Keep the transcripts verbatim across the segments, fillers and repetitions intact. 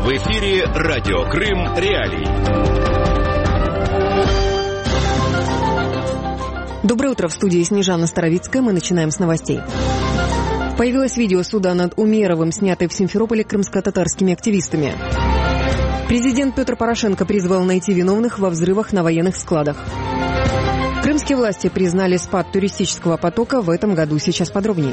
В эфире радио Крым Реалии. Доброе утро, в студии Снежана Старовицкая. Мы начинаем с новостей. Появилось видео суда над Умеровым, снятое в Симферополе крымско-татарскими активистами. Президент Петр Порошенко призвал найти виновных во взрывах на военных складах. Крымские власти признали спад туристического потока в этом году. Сейчас подробнее.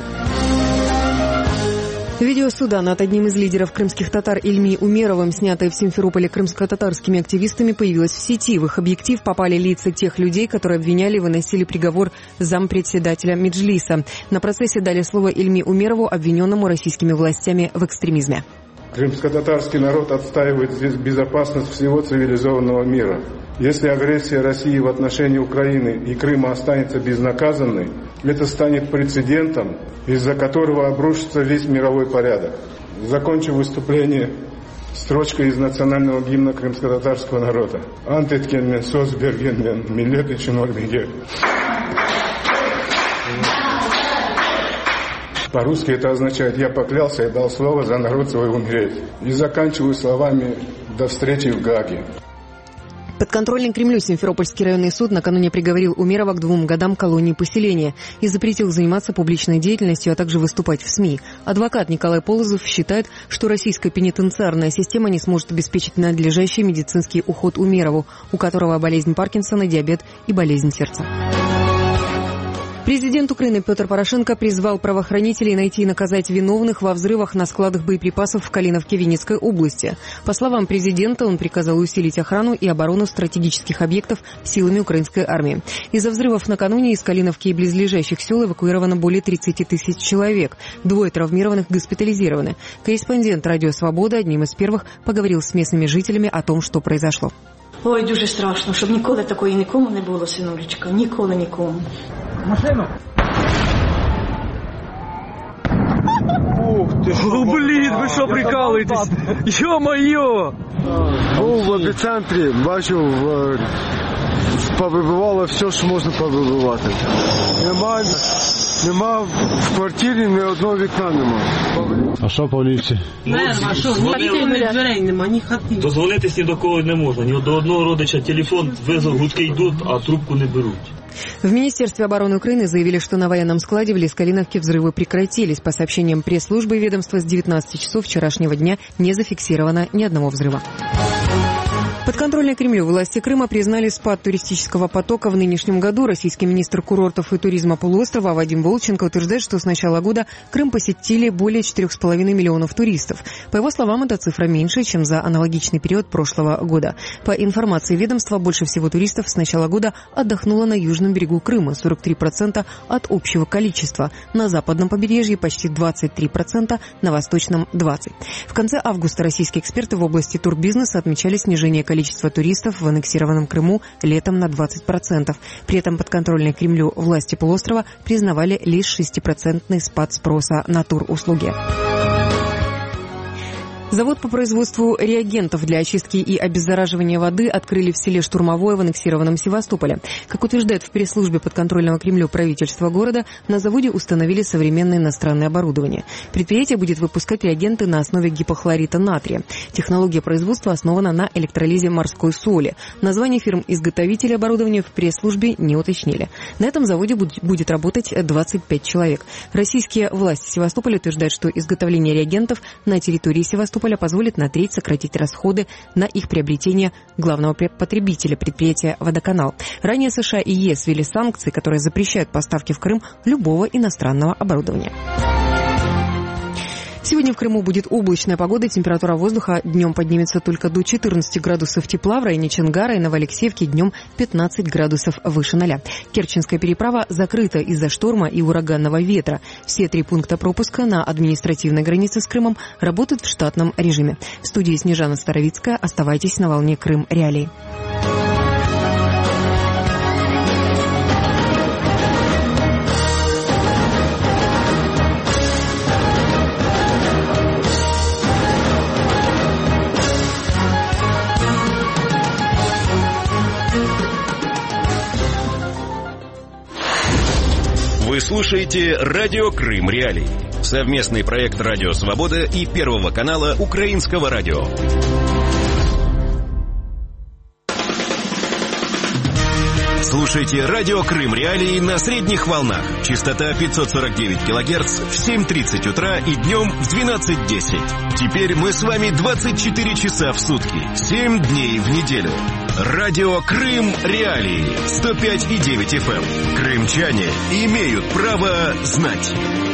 Видео суда над одним из лидеров крымских татар Ильми Умеровым, снятое в Симферополе крымско-татарскими активистами, появилось в сети. В их объектив попали лица тех людей, которые обвиняли и выносили приговор зампредседателя Меджлиса. На процессе дали слово Ильми Умерову, обвиненному российскими властями в экстремизме. Крымско-татарский народ отстаивает здесь безопасность всего цивилизованного мира. Если агрессия России в отношении Украины и Крыма останется безнаказанной, это станет прецедентом, из-за которого обрушится весь мировой порядок. Закончу выступление строчкой из национального гимна крымско-татарского народа. «Антеткенмен сосбергенмен миллеты чинормиге». По-русски это означает «я поклялся и дал слово за народ свой умереть». И заканчиваю словами «до встречи в Гааге». Подконтрольный Кремлю Симферопольский районный суд накануне приговорил Умерова к двум годам колонии поселения и запретил заниматься публичной деятельностью, а также выступать в СМИ. Адвокат Николай Полозов считает, что российская пенитенциарная система не сможет обеспечить надлежащий медицинский уход Умерову, у которого болезнь Паркинсона, диабет и болезнь сердца. Президент Украины Петр Порошенко призвал правоохранителей найти и наказать виновных во взрывах на складах боеприпасов в Калиновке Винницкой области. По словам президента, он приказал усилить охрану и оборону стратегических объектов силами украинской армии. Из-за взрывов накануне из Калиновки и близлежащих сел эвакуировано более тридцати тысяч человек. Двое травмированных госпитализированы. Корреспондент «Радио Свобода» одним из первых поговорил с местными жителями о том, что произошло. Ой, дуже страшно, щоб ніколи такої нікому не було, синулечка. Ніколи нікому. Машину. Ух ты, О, блин, вы что, прикалываетесь? Ё-моё! Був в епіцентрі, бачив, повибивало все, що можна повибивати. Нема, нема в квартирі ні одного вікна нема. А що по ліфті? Нерва, що ні дверей нема, ні хати. Дозвонитись ні до кого не можна, ні до одного родича телефон, визов, гудки йдуть, а трубку не беруть. В Министерстве обороны Украины заявили, что на военном складе в Лискалиновке взрывы прекратились. По сообщениям пресс-службы ведомства, с девятнадцати часов вчерашнего дня не зафиксировано ни одного взрыва. Подконтрольные Кремлю власти Крыма признали спад туристического потока в нынешнем году. Российский министр курортов и туризма полуострова Вадим Волченко утверждает, что с начала года Крым посетили более четырех с половиной миллионов туристов. По его словам, эта цифра меньше, чем за аналогичный период прошлого года. По информации ведомства, больше всего туристов с начала года отдохнуло на южном берегу Крыма – сорок три процента от общего количества. На западном побережье почти двадцать три процента, на восточном – двадцать процентов. В конце августа российские эксперты в области турбизнеса отмечали снижение количества Количество туристов в аннексированном Крыму летом на двадцать процентов. При этом подконтрольные Кремлю власти полуострова признавали лишь шестипроцентный спад спроса на туруслуги. Завод по производству реагентов для очистки и обеззараживания воды открыли в селе Штурмовое в аннексированном Севастополе. Как утверждает в пресс-службе подконтрольного Кремлю правительства города, на заводе установили современное иностранное оборудование. Предприятие будет выпускать реагенты на основе гипохлорита натрия. Технология производства основана на электролизе морской соли. Название фирм-изготовителей оборудования в пресс-службе не уточнили. На этом заводе будет работать двадцать пять человек. Российские власти Севастополя утверждают, что изготовление реагентов на территории Севастополя позволит на треть сократить расходы на их приобретение главного потребителя предприятия «Водоканал». Ранее США и ЕС ввели санкции, которые запрещают поставки в Крым любого иностранного оборудования. Сегодня в Крыму будет облачная погода, температура воздуха днем поднимется только до четырнадцати градусов тепла, в районе Чонгара и Новоалексеевки днем пятнадцать градусов выше ноля. Керченская переправа закрыта из-за шторма и ураганного ветра. Все три пункта пропуска на административной границе с Крымом работают в штатном режиме. В студии Снежана Старовицкая. Оставайтесь на волне Крым Реалии. Вы слушаете радио Крым Реалии. Совместный проект «Радио Свобода» и Первого канала Украинского радио. Слушайте «Радио Крым Реалии» на средних волнах. Частота пятьсот сорок девять килогерц в семь тридцать утра и днем в двенадцать десять. Теперь мы с вами двадцать четыре часа в сутки, семь дней в неделю. «Радио Крым Реалии» сто пять и девять эф эм. Крымчане имеют право знать.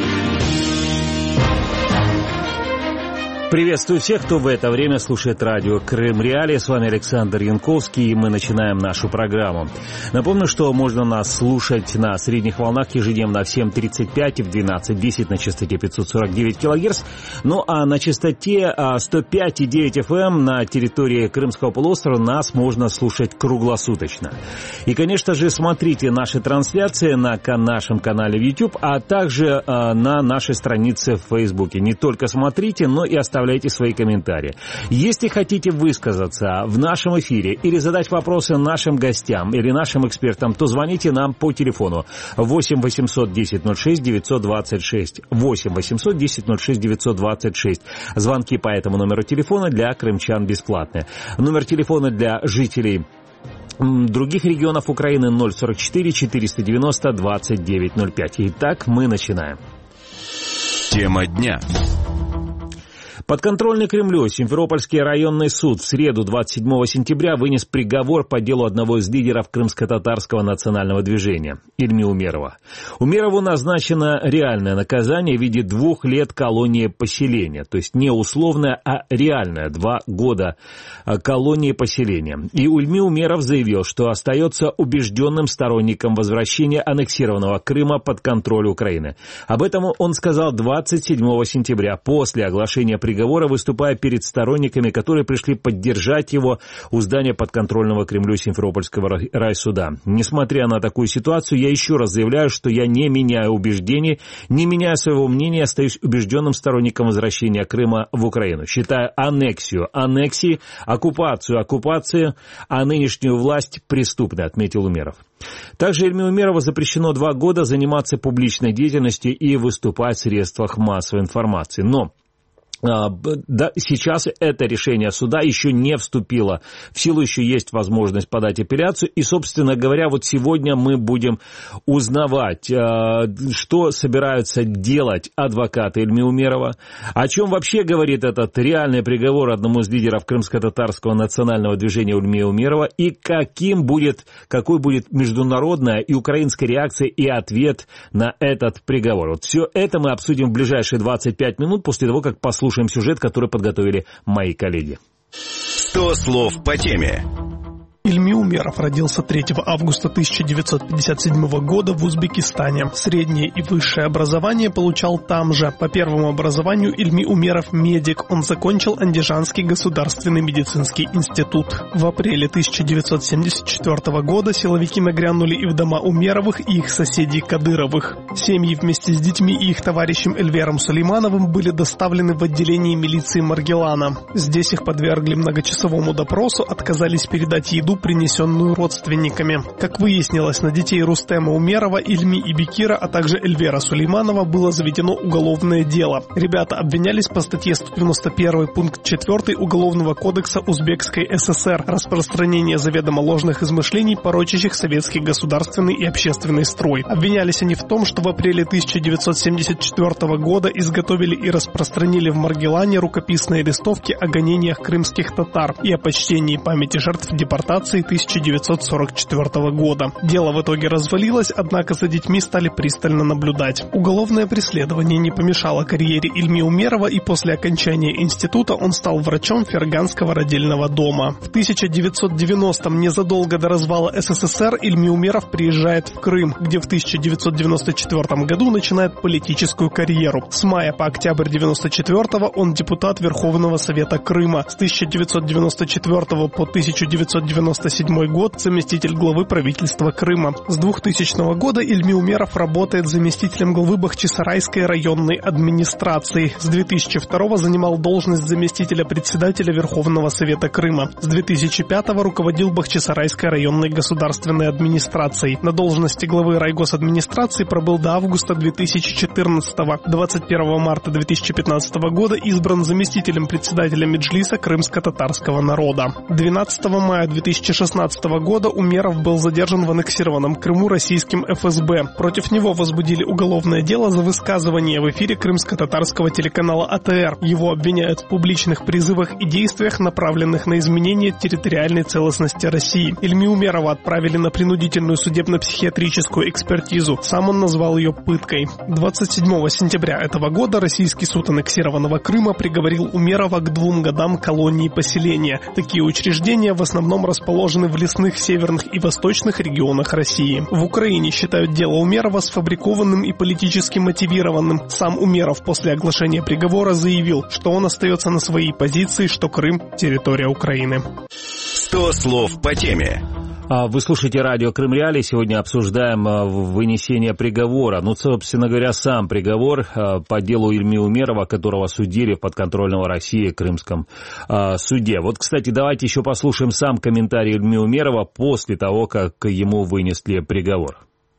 Приветствую всех, кто в это время слушает радио Крым Реалии. С вами Александр Янковский, и мы начинаем нашу программу. Напомню, что можно нас слушать на средних волнах ежедневно в семь тридцать пять и в двенадцать десять на частоте пятьсот сорок девять килогерц. Ну а на частоте сто пять и девять эф эм на территории Крымского полуострова нас можно слушать круглосуточно. И, конечно же, смотрите наши трансляции на нашем канале в YouTube, а также на нашей странице в Фейсбуке. Не только смотрите, но и оставляйте Оставляйте свои комментарии. Если хотите высказаться в нашем эфире или задать вопросы нашим гостям или нашим экспертам, то звоните нам по телефону восемь восемьсот десять ноль шесть девятьсот двадцать шесть. восемь восемьсот десять ноль шесть девятьсот двадцать шесть. Звонки по этому номеру телефона для крымчан бесплатные. Номер телефона для жителей других регионов Украины ноль сорок четыре четыреста девяносто двадцать девять ноль пять. Итак, мы начинаем. Тема дня. Подконтрольный Кремлю Симферопольский районный суд в среду двадцать седьмого сентября вынес приговор по делу одного из лидеров крымско-татарского национального движения Ильми Умерова. Умерову назначено реальное наказание в виде двух лет колонии поселения, то есть не условное, а реальное, два года колонии поселения. И Ильми Умеров заявил, что остается убежденным сторонником возвращения аннексированного Крыма под контроль Украины. Об этом он сказал двадцать седьмого сентября после оглашения приговора, выступая перед сторонниками, которые пришли поддержать его у здания подконтрольного Кремлю Симферопольского райсуда. Несмотря на такую ситуацию, я еще раз заявляю, что я не меняю убеждений, не меняю своего мнения, остаюсь убежденным сторонником возвращения Крыма в Украину. Считаю аннексию аннексией, оккупацию оккупацией, а нынешнюю власть преступной, отметил Умеров. Также Ильми Умерову запрещено два года заниматься публичной деятельностью и выступать в средствах массовой информации. Но Да, сейчас это решение суда еще не вступило в силу, еще есть возможность подать апелляцию. И, собственно говоря, вот сегодня мы будем узнавать, что собираются делать адвокаты Ильми Умерова, о чем вообще говорит этот реальный приговор одному из лидеров крымско-татарского национального движения Ильми Умерова, и каким будет, какой будет международная и украинская реакция и ответ на этот приговор. Вот все это мы обсудим в ближайшие двадцать пять минут после того, как послушаем сюжет, который подготовили мои коллеги. сто слов по теме. Ильми Умеров родился третьего августа тысяча девятьсот пятьдесят седьмого года в Узбекистане. Среднее и высшее образование получал там же. По первому образованию Ильми Умеров медик. Он закончил Андижанский государственный медицинский институт. В апреле тысяча девятьсот семьдесят четвёртого года силовики нагрянули и в дома Умеровых, и их соседей Кадыровых. Семьи вместе с детьми и их товарищем Эльвером Сулеймановым были доставлены в отделение милиции Маргелана. Здесь их подвергли многочасовому допросу, отказались передать еду, принесенную родственниками. Как выяснилось, на детей Рустема Умерова, Ильми и Бекира, а также Эльвера Сулейманова было заведено уголовное дело. Ребята обвинялись по статье сто девяносто один пункт четыре Уголовного кодекса Узбекской ССР «Распространение заведомо ложных измышлений, порочащих советский государственный и общественный строй». Обвинялись они в том, что в апреле тысяча девятьсот семьдесят четвёртого года изготовили и распространили в Маргелане рукописные листовки о гонениях крымских татар и о почтении памяти жертв депортации тысяча девятьсот сорок четвёртого года. Дело в итоге развалилось, однако за детьми стали пристально наблюдать. Уголовное преследование не помешало карьере Ильми Умерова, и после окончания института он стал врачом Ферганского родильного дома. В тысяча девятьсот девяностом, незадолго до развала СССР, Ильми Умеров приезжает в Крым, где в тысяча девятьсот девяносто четвёртом году начинает политическую карьеру. С мая по октябрь девяносто четвёртого он депутат Верховного Совета Крыма. С тысяча девятьсот девяносто четвёртого по тысяча девятьсот девяносто седьмой седьмой год, заместитель главы правительства Крыма. С двухтысячного года Ильми Умеров работает заместителем главы Бахчисарайской районной администрации. С две тысячи второго занимал должность заместителя председателя Верховного Совета Крыма. С две тысячи пятого руководил Бахчисарайской районной государственной администрацией. На должности главы райгосадминистрации пробыл до августа две тысячи четырнадцатого. двадцать первого марта две тысячи пятнадцатого года избран заместителем председателя Меджлиса крымско-татарского народа. двенадцатого мая две тысячи шестнадцатого года Умеров был задержан в аннексированном Крыму российским эф эс бэ. Против него возбудили уголовное дело за высказывание в эфире крымско-татарского телеканала а тэ эр. Его обвиняют в публичных призывах и действиях, направленных на изменение территориальной целостности России. Ильми Умерова отправили на принудительную судебно-психиатрическую экспертизу. Сам он назвал ее пыткой. двадцать седьмого сентября этого года российский суд аннексированного Крыма приговорил Умерова к двум годам колонии поселения. Такие учреждения в основном расположены в лесных северных и восточных регионах России. В Украине считают дело Умерова сфабрикованным и политически мотивированным. Сам Умеров после оглашения приговора заявил, что он остается на своей позиции, что Крым – территория Украины. Сто слов по теме. Вы слушаете радио Крым Реалии. Сегодня обсуждаем вынесение приговора. Ну, собственно говоря, сам приговор по делу Ильми Умерова, которого судили в подконтрольного России Крымском суде. Вот, кстати, давайте еще послушаем сам комментарий Ильми Умерова после того, как ему вынесли приговор.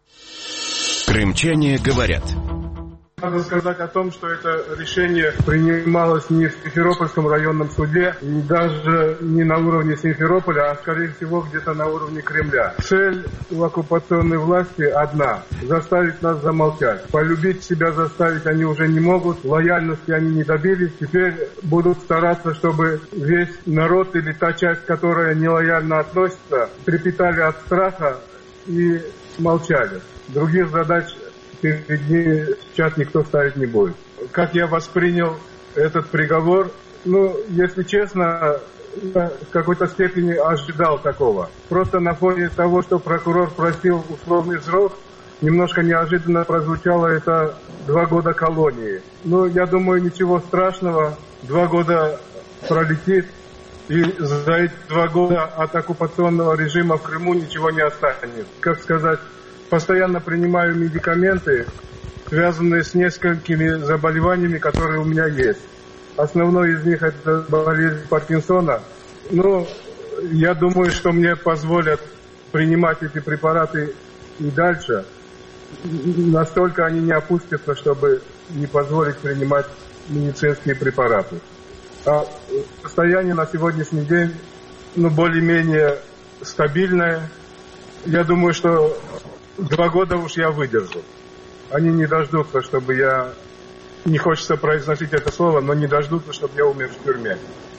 Крымчане говорят. Надо сказать о том, что это решение принималось не в Симферопольском районном суде, и даже не на уровне Симферополя, а скорее всего где-то на уровне Кремля. Цель у оккупационной власти одна – заставить нас замолчать. Полюбить себя заставить они уже не могут, лояльности они не добились. Теперь будут стараться, чтобы весь народ или та часть, которая нелояльно относится, трепетали от страха и молчали. Других задач перед ними сейчас никто ставить не будет. Как я воспринял этот приговор, ну, если честно, я в какой-то степени ожидал такого. Просто на фоне того, что прокурор просил условный срок, немножко неожиданно прозвучало это два года колонии. Ну, я думаю, ничего страшного, два года пролетит, и за эти два года от оккупационного режима в Крыму ничего не останется. Как сказать, постоянно принимаю медикаменты, связанные с несколькими заболеваниями, которые у меня есть. Основной из них это болезнь Паркинсона. Ну, я думаю, что мне позволят принимать эти препараты и дальше. Настолько они не опустятся, чтобы не позволить принимать медицинские препараты. А состояние на сегодняшний день, ну, более-менее стабильное. Я думаю, что два года уж я выдержу. Они не дождутся, чтобы я... Не хочется произносить это слово, но не дождутся, чтобы я умер в тюрьме.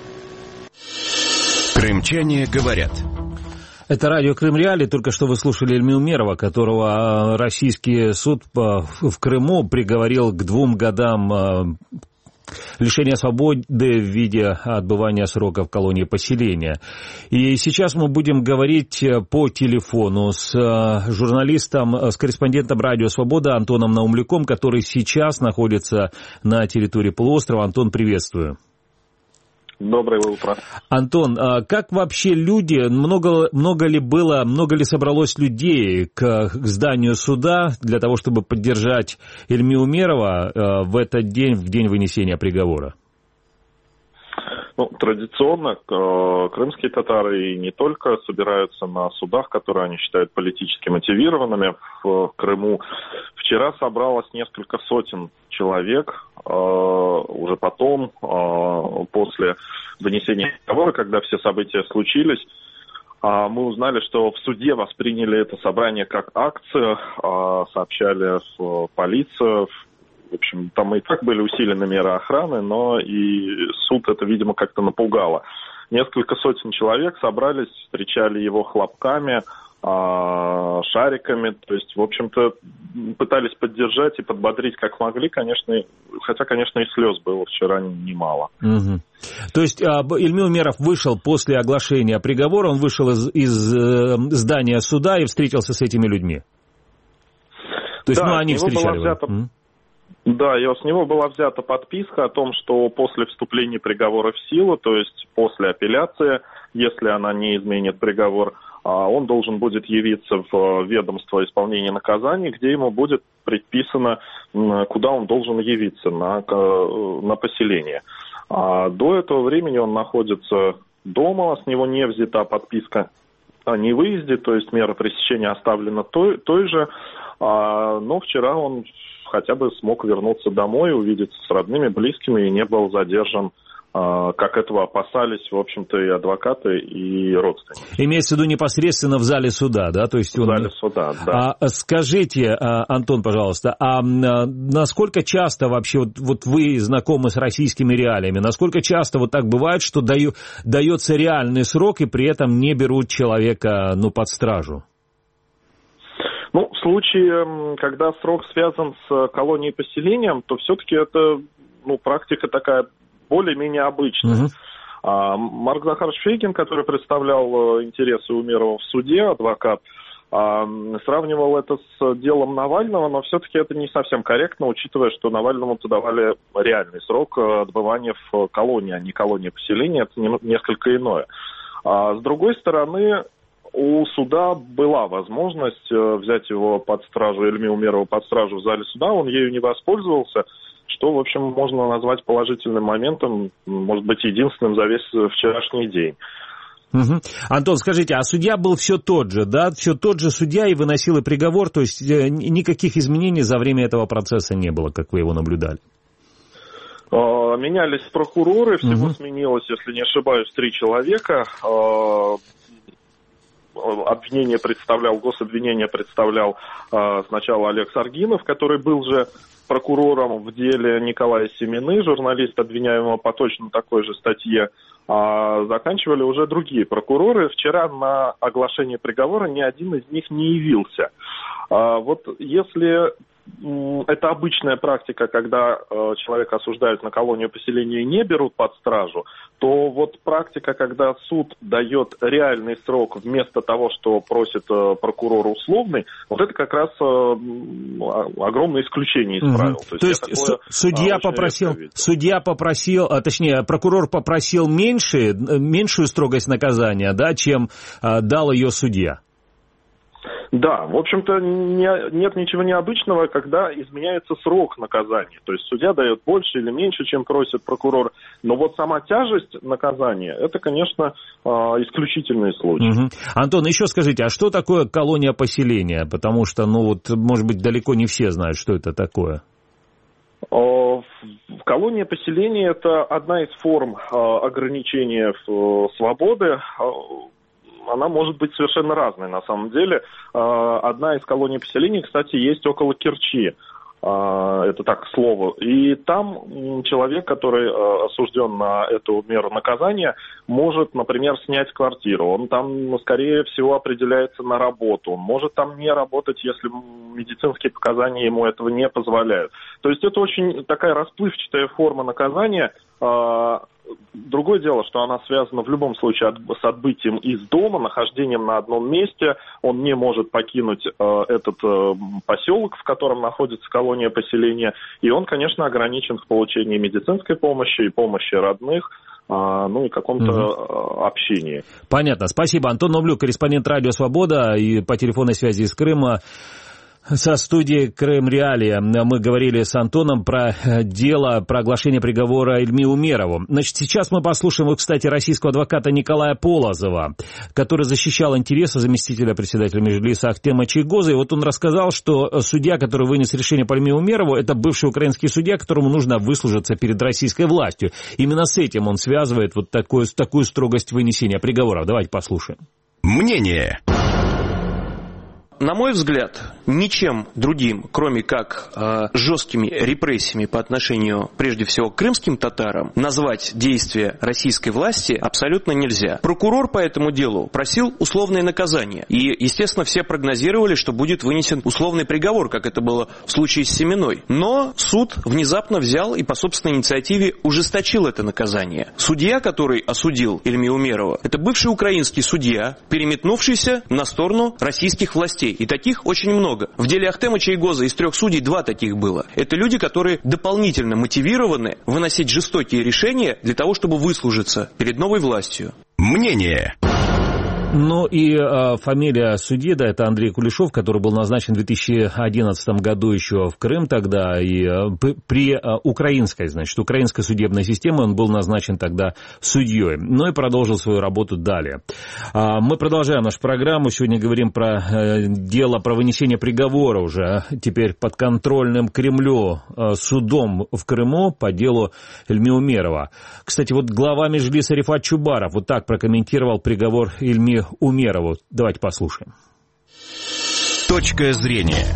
Крымчане говорят. Это радио Крым Реалии. Только что вы слушали Ильми Умерова, которого российский суд в Крыму приговорил к двум годам лишения свободы в виде отбывания срока в колонии поселения. И сейчас мы будем говорить по телефону с журналистом, с корреспондентом Радио Свобода Антоном Наумлюком, который сейчас находится на территории полуострова. Антон, приветствую. Доброе утро. Антон, как вообще люди, много, много ли было, много ли собралось людей к, к зданию суда для того, чтобы поддержать Ильми Умерова в этот день, в день вынесения приговора? Ну, традиционно крымские татары и не только собираются на судах, которые они считают политически мотивированными в Крыму. Вчера собралось несколько сотен человек. Уже потом, после вынесения приговора, когда все события случились, мы узнали, что в суде восприняли это собрание как акцию, сообщали в полицию. В общем, там и так были усилены меры охраны, но и суд это, видимо, как-то напугало. Несколько сотен человек собрались, встречали его хлопками, шариками, то есть, в общем-то, пытались поддержать и подбодрить как могли, конечно, хотя, конечно, и слез было вчера немало. Угу. То есть Ильми Умеров вышел после оглашения приговора, он вышел из, из э, здания суда и встретился с этими людьми? То есть, да, ну, они встречали его? Взято... Да, и с него была взята подписка о том, что после вступления приговора в силу, то есть после апелляции, если она не изменит приговор, он должен будет явиться в ведомство исполнения наказаний, где ему будет предписано, куда он должен явиться, на, на поселение. А до этого времени он находится дома, с него не взята подписка о невыезде, то есть мера пресечения оставлена той, той же, а, но вчера он хотя бы смог вернуться домой, увидеться с родными, близкими и не был задержан, а, как этого опасались, в общем-то, и адвокаты, и родственники. Имеется в виду непосредственно в зале суда, да? То есть он... В зале суда, да. А, скажите, Антон, пожалуйста, а насколько часто вообще, вот, вот вы знакомы с российскими реалиями, насколько часто вот так бывает, что даю, дается реальный срок и при этом не берут человека, ну, под стражу? Ну, в случае, когда срок связан с колонией поселением, то все-таки это, ну, практика такая более-менее обычная. Uh-huh. А, Марк Захарович Фейгин, который представлял интересы Умерова в суде, адвокат, а, сравнивал это с делом Навального, но все-таки это не совсем корректно, учитывая, что Навальному-то давали реальный срок отбывания в колонии, а не колонии поселения, это несколько иное. А, с другой стороны, у суда была возможность взять его под стражу, Ильми Умерова под стражу в зале суда, он ею не воспользовался, что, в общем, можно назвать положительным моментом, может быть, единственным за весь вчерашний день. Угу. Антон, скажите, а судья был все тот же, да? Все тот же судья и выносил и приговор, то есть никаких изменений за время этого процесса не было, как вы его наблюдали? Менялись прокуроры, всего угу. сменилось, если не ошибаюсь, три человека. Обвинение представлял, гособвинение представлял сначала Олег Саргинов, который был же прокурором в деле Николая Семены, журналист обвиняемого по точно такой же статье, а заканчивали уже другие прокуроры. Вчера на оглашение приговора ни один из них не явился. А вот если это обычная практика, когда э, человека осуждают на колонию поселения и не берут под стражу, то вот практика, когда суд дает реальный срок вместо того, что просит э, прокурор условный, вот это как раз э, огромное исключение из правил. Угу. То есть, То есть такое, судья, попросил, судья попросил, а, точнее, прокурор попросил меньше, меньшую строгость наказания, да, чем э, дал ее судья. Да, в общем-то, не, нет ничего необычного, когда изменяется срок наказания. То есть судья дает больше или меньше, чем просит прокурор. Но вот сама тяжесть наказания, это, конечно, исключительный случай. Угу. Антон, еще скажите, а что такое колония поселения? Потому что, ну вот, может быть, далеко не все знают, что это такое. Колония поселения – это одна из форм ограничения свободы. Она может быть совершенно разной на самом деле. Одна из колоний поселений, кстати, есть около Керчи. Это так, к слову. И там человек, который осужден на эту меру наказания, может, например, снять квартиру. Он там, скорее всего, определяется на работу. Он может там не работать, если медицинские показания ему этого не позволяют. То есть это очень такая расплывчатая форма наказания. Другое дело, что она связана в любом случае с отбытием из дома, нахождением на одном месте. Он не может покинуть э, этот э, поселок, в котором находится колония поселения. И он, конечно, ограничен в получении медицинской помощи и помощи родных, э, ну и каком-то угу. общении. Понятно. Спасибо. Антон Ноблюк, корреспондент «Радио Свобода» и по телефонной связи из Крыма. Со студии Крым Реалии мы говорили с Антоном про дело, про оглашение приговора Ильми Умерову. Значит, сейчас мы послушаем, вот, кстати, российского адвоката Николая Полозова, который защищал интересы заместителя председателя Меджлиса Ахтема Чийгоза. И вот он рассказал, что судья, который вынес решение по Ильми Умерову, это бывший украинский судья, которому нужно выслужиться перед российской властью. Именно с этим он связывает вот такую, такую строгость вынесения приговоров. Давайте послушаем. Мнение. На мой взгляд, ничем другим, кроме как э, жесткими репрессиями по отношению, прежде всего, к крымским татарам, назвать действия российской власти абсолютно нельзя. Прокурор по этому делу просил условное наказание. И, естественно, все прогнозировали, что будет вынесен условный приговор, как это было в случае с Семеной. Но суд внезапно взял и по собственной инициативе ужесточил это наказание. Судья, который осудил Ильми Умерова, это бывший украинский судья, переметнувшийся на сторону российских властей. И таких очень много. В деле Ахтема Чийгоза из трех судей два таких было. Это люди, которые дополнительно мотивированы выносить жестокие решения для того, чтобы выслужиться перед новой властью. Мнение. Ну и э, фамилия судьи, да, это Андрей Кулешов, который был назначен в две тысячи одиннадцатом году еще в Крым тогда, и э, при э, украинской, значит, украинской судебной системе он был назначен тогда судьей, ну и продолжил свою работу далее. Э, мы продолжаем нашу программу, сегодня говорим про э, дело, про вынесение приговора уже теперь подконтрольным Кремлю э, судом в Крыму по делу Ильми Умерова. Кстати, вот глава Меджлиса Рифат Чубаров вот так прокомментировал приговор Ильми Умерову. Давайте послушаем. Точка зрения.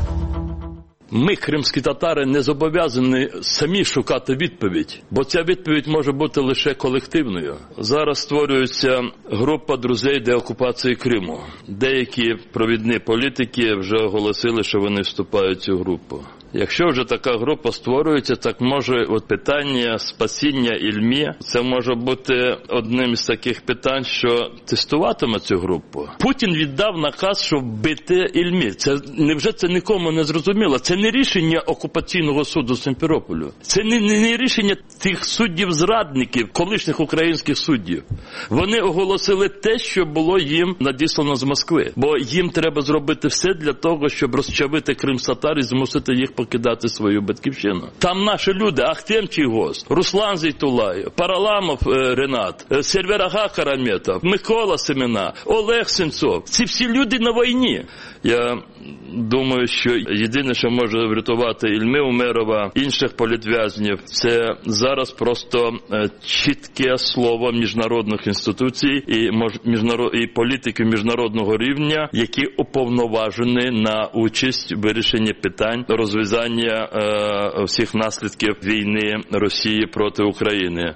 Ми, кримські татари, не зобов'язані самі шукати відповідь, бо ця відповідь може бути лише колективною. Зараз створюється група друзей деокупації Криму. Деякі провідні політики вже оголосили, що вони вступають в цю групу. Якщо вже така група створюється, так може от питання спасіння Ільмі, це може бути одним із таких питань, що тестуватиме цю групу. Путін віддав наказ, щоб бити Ільмі. Це невже це нікому не зрозуміло? Це не рішення окупаційного суду Сімферополю. Це не, не, не рішення тих суддів-зрадників, колишніх українських суддів. Вони оголосили те, що було їм надіслано з Москви. Бо їм треба зробити все для того, щоб розчавити кримськотатар і змусити їх покидати свою батьківщину. Там наші люди: Ахтем Чийгоз, Руслан Зейтулаєв, Параламов е, Ренат, е, Серверага Караметов, Микола Семена, Олег Сенцов. Ці всі люди на війні. Я думаю, що єдине, що може врятувати Ільми Умерова, інших політв'язнів, це зараз просто е, чітке слово міжнародних інституцій і, мож, міжнарод, і політиків міжнародного рівня, які уповноважені на участь в вирішенні питань розв'язання е, всіх наслідків війни Росії проти України.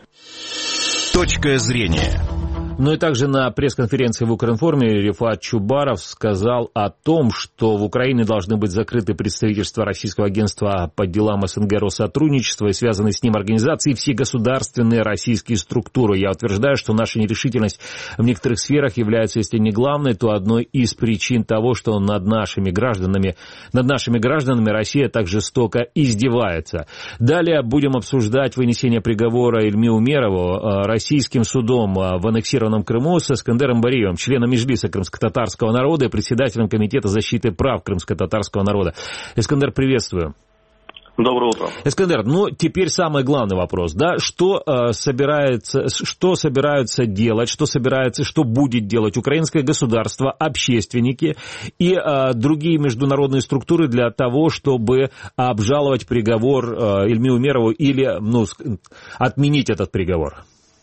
Точка зрения. Ну и также на пресс-конференции в Укринформе Рифат Чубаров сказал о том, что в Украине должны быть закрыты представительства Российского агентства по делам СНГ Россотрудничества и связанные с ним организации, все государственные российские структуры. Я утверждаю, что наша нерешительность в некоторых сферах является, если не главной, то одной из причин того, что над нашими гражданами, над нашими гражданами Россия так жестоко издевается. Далее будем обсуждать вынесение приговора Ильми Умерову российским судом в аннексированном Крыму с Эскандером Бариевым, членом Меджлиса крымско-татарского народа и председателем Комитета защиты прав крымско-татарского народа. Эскандер, приветствую. Доброе утро. Эскандер, ну теперь самый главный вопрос, да, что э, собирается, что собираются делать, что собирается, что будет делать украинское государство, общественники и э, другие международные структуры для того, чтобы обжаловать приговор э, Ильми Умерову или, ну, отменить этот приговор?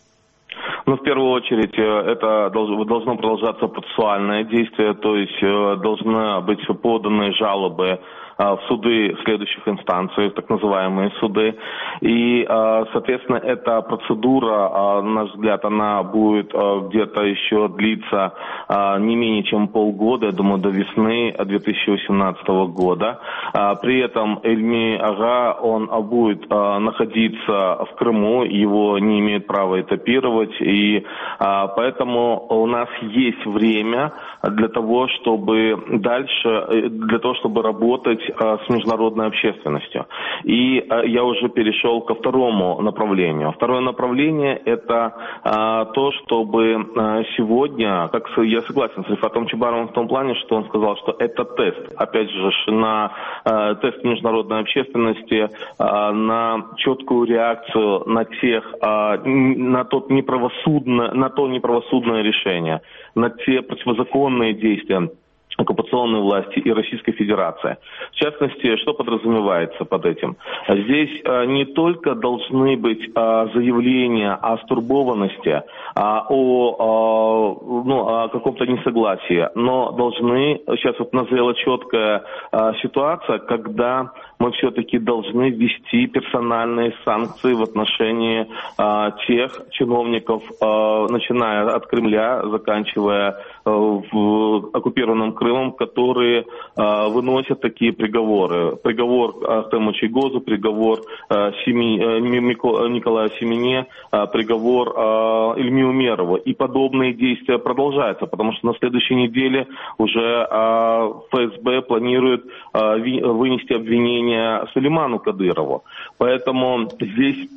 Ну, в первую очередь, это должно продолжаться процессуальное действие, то есть должны быть поданы жалобы в суды следующих инстанций, так называемые суды. И, соответственно, эта процедура, на наш взгляд, она будет где-то еще длиться не менее чем полгода, я думаю, до весны две тысячи восемнадцатого года. При этом Ильми Ага, он будет находиться в Крыму, его не имеют права этапировать, и поэтому у нас есть время для того, чтобы дальше, для того, чтобы работать с международной общественностью. И я уже перешел ко второму направлению. Второе направление – это то, чтобы сегодня, как я согласен с Рифатом Чубаровым в том плане, что он сказал, что это тест, опять же, на тест международной общественности, на четкую реакцию на тех, на тот неправосудное, на то неправосудное решение, на те противозаконные действия оккупационной власти и Российской Федерации. В частности, что подразумевается под этим? Здесь а, не только должны быть а, заявления о стурбованности, а, о, а, ну, о каком-то несогласии, но должны, сейчас вот назрела четкая а, ситуация, когда мы все-таки должны ввести персональные санкции в отношении а, тех чиновников, а, начиная от Кремля, заканчивая а, в оккупированном Крымом, которые а, выносят такие приговоры. Приговор Ахтему Чийгозу, приговор а, Семи, а, Николаю Семене, а, приговор а, Ильми Умерову. И подобные действия продолжаются, потому что на следующей неделе уже а, ФСБ планирует а, ви, вынести обвинение Сулейману Кадырову. Поэтому здесь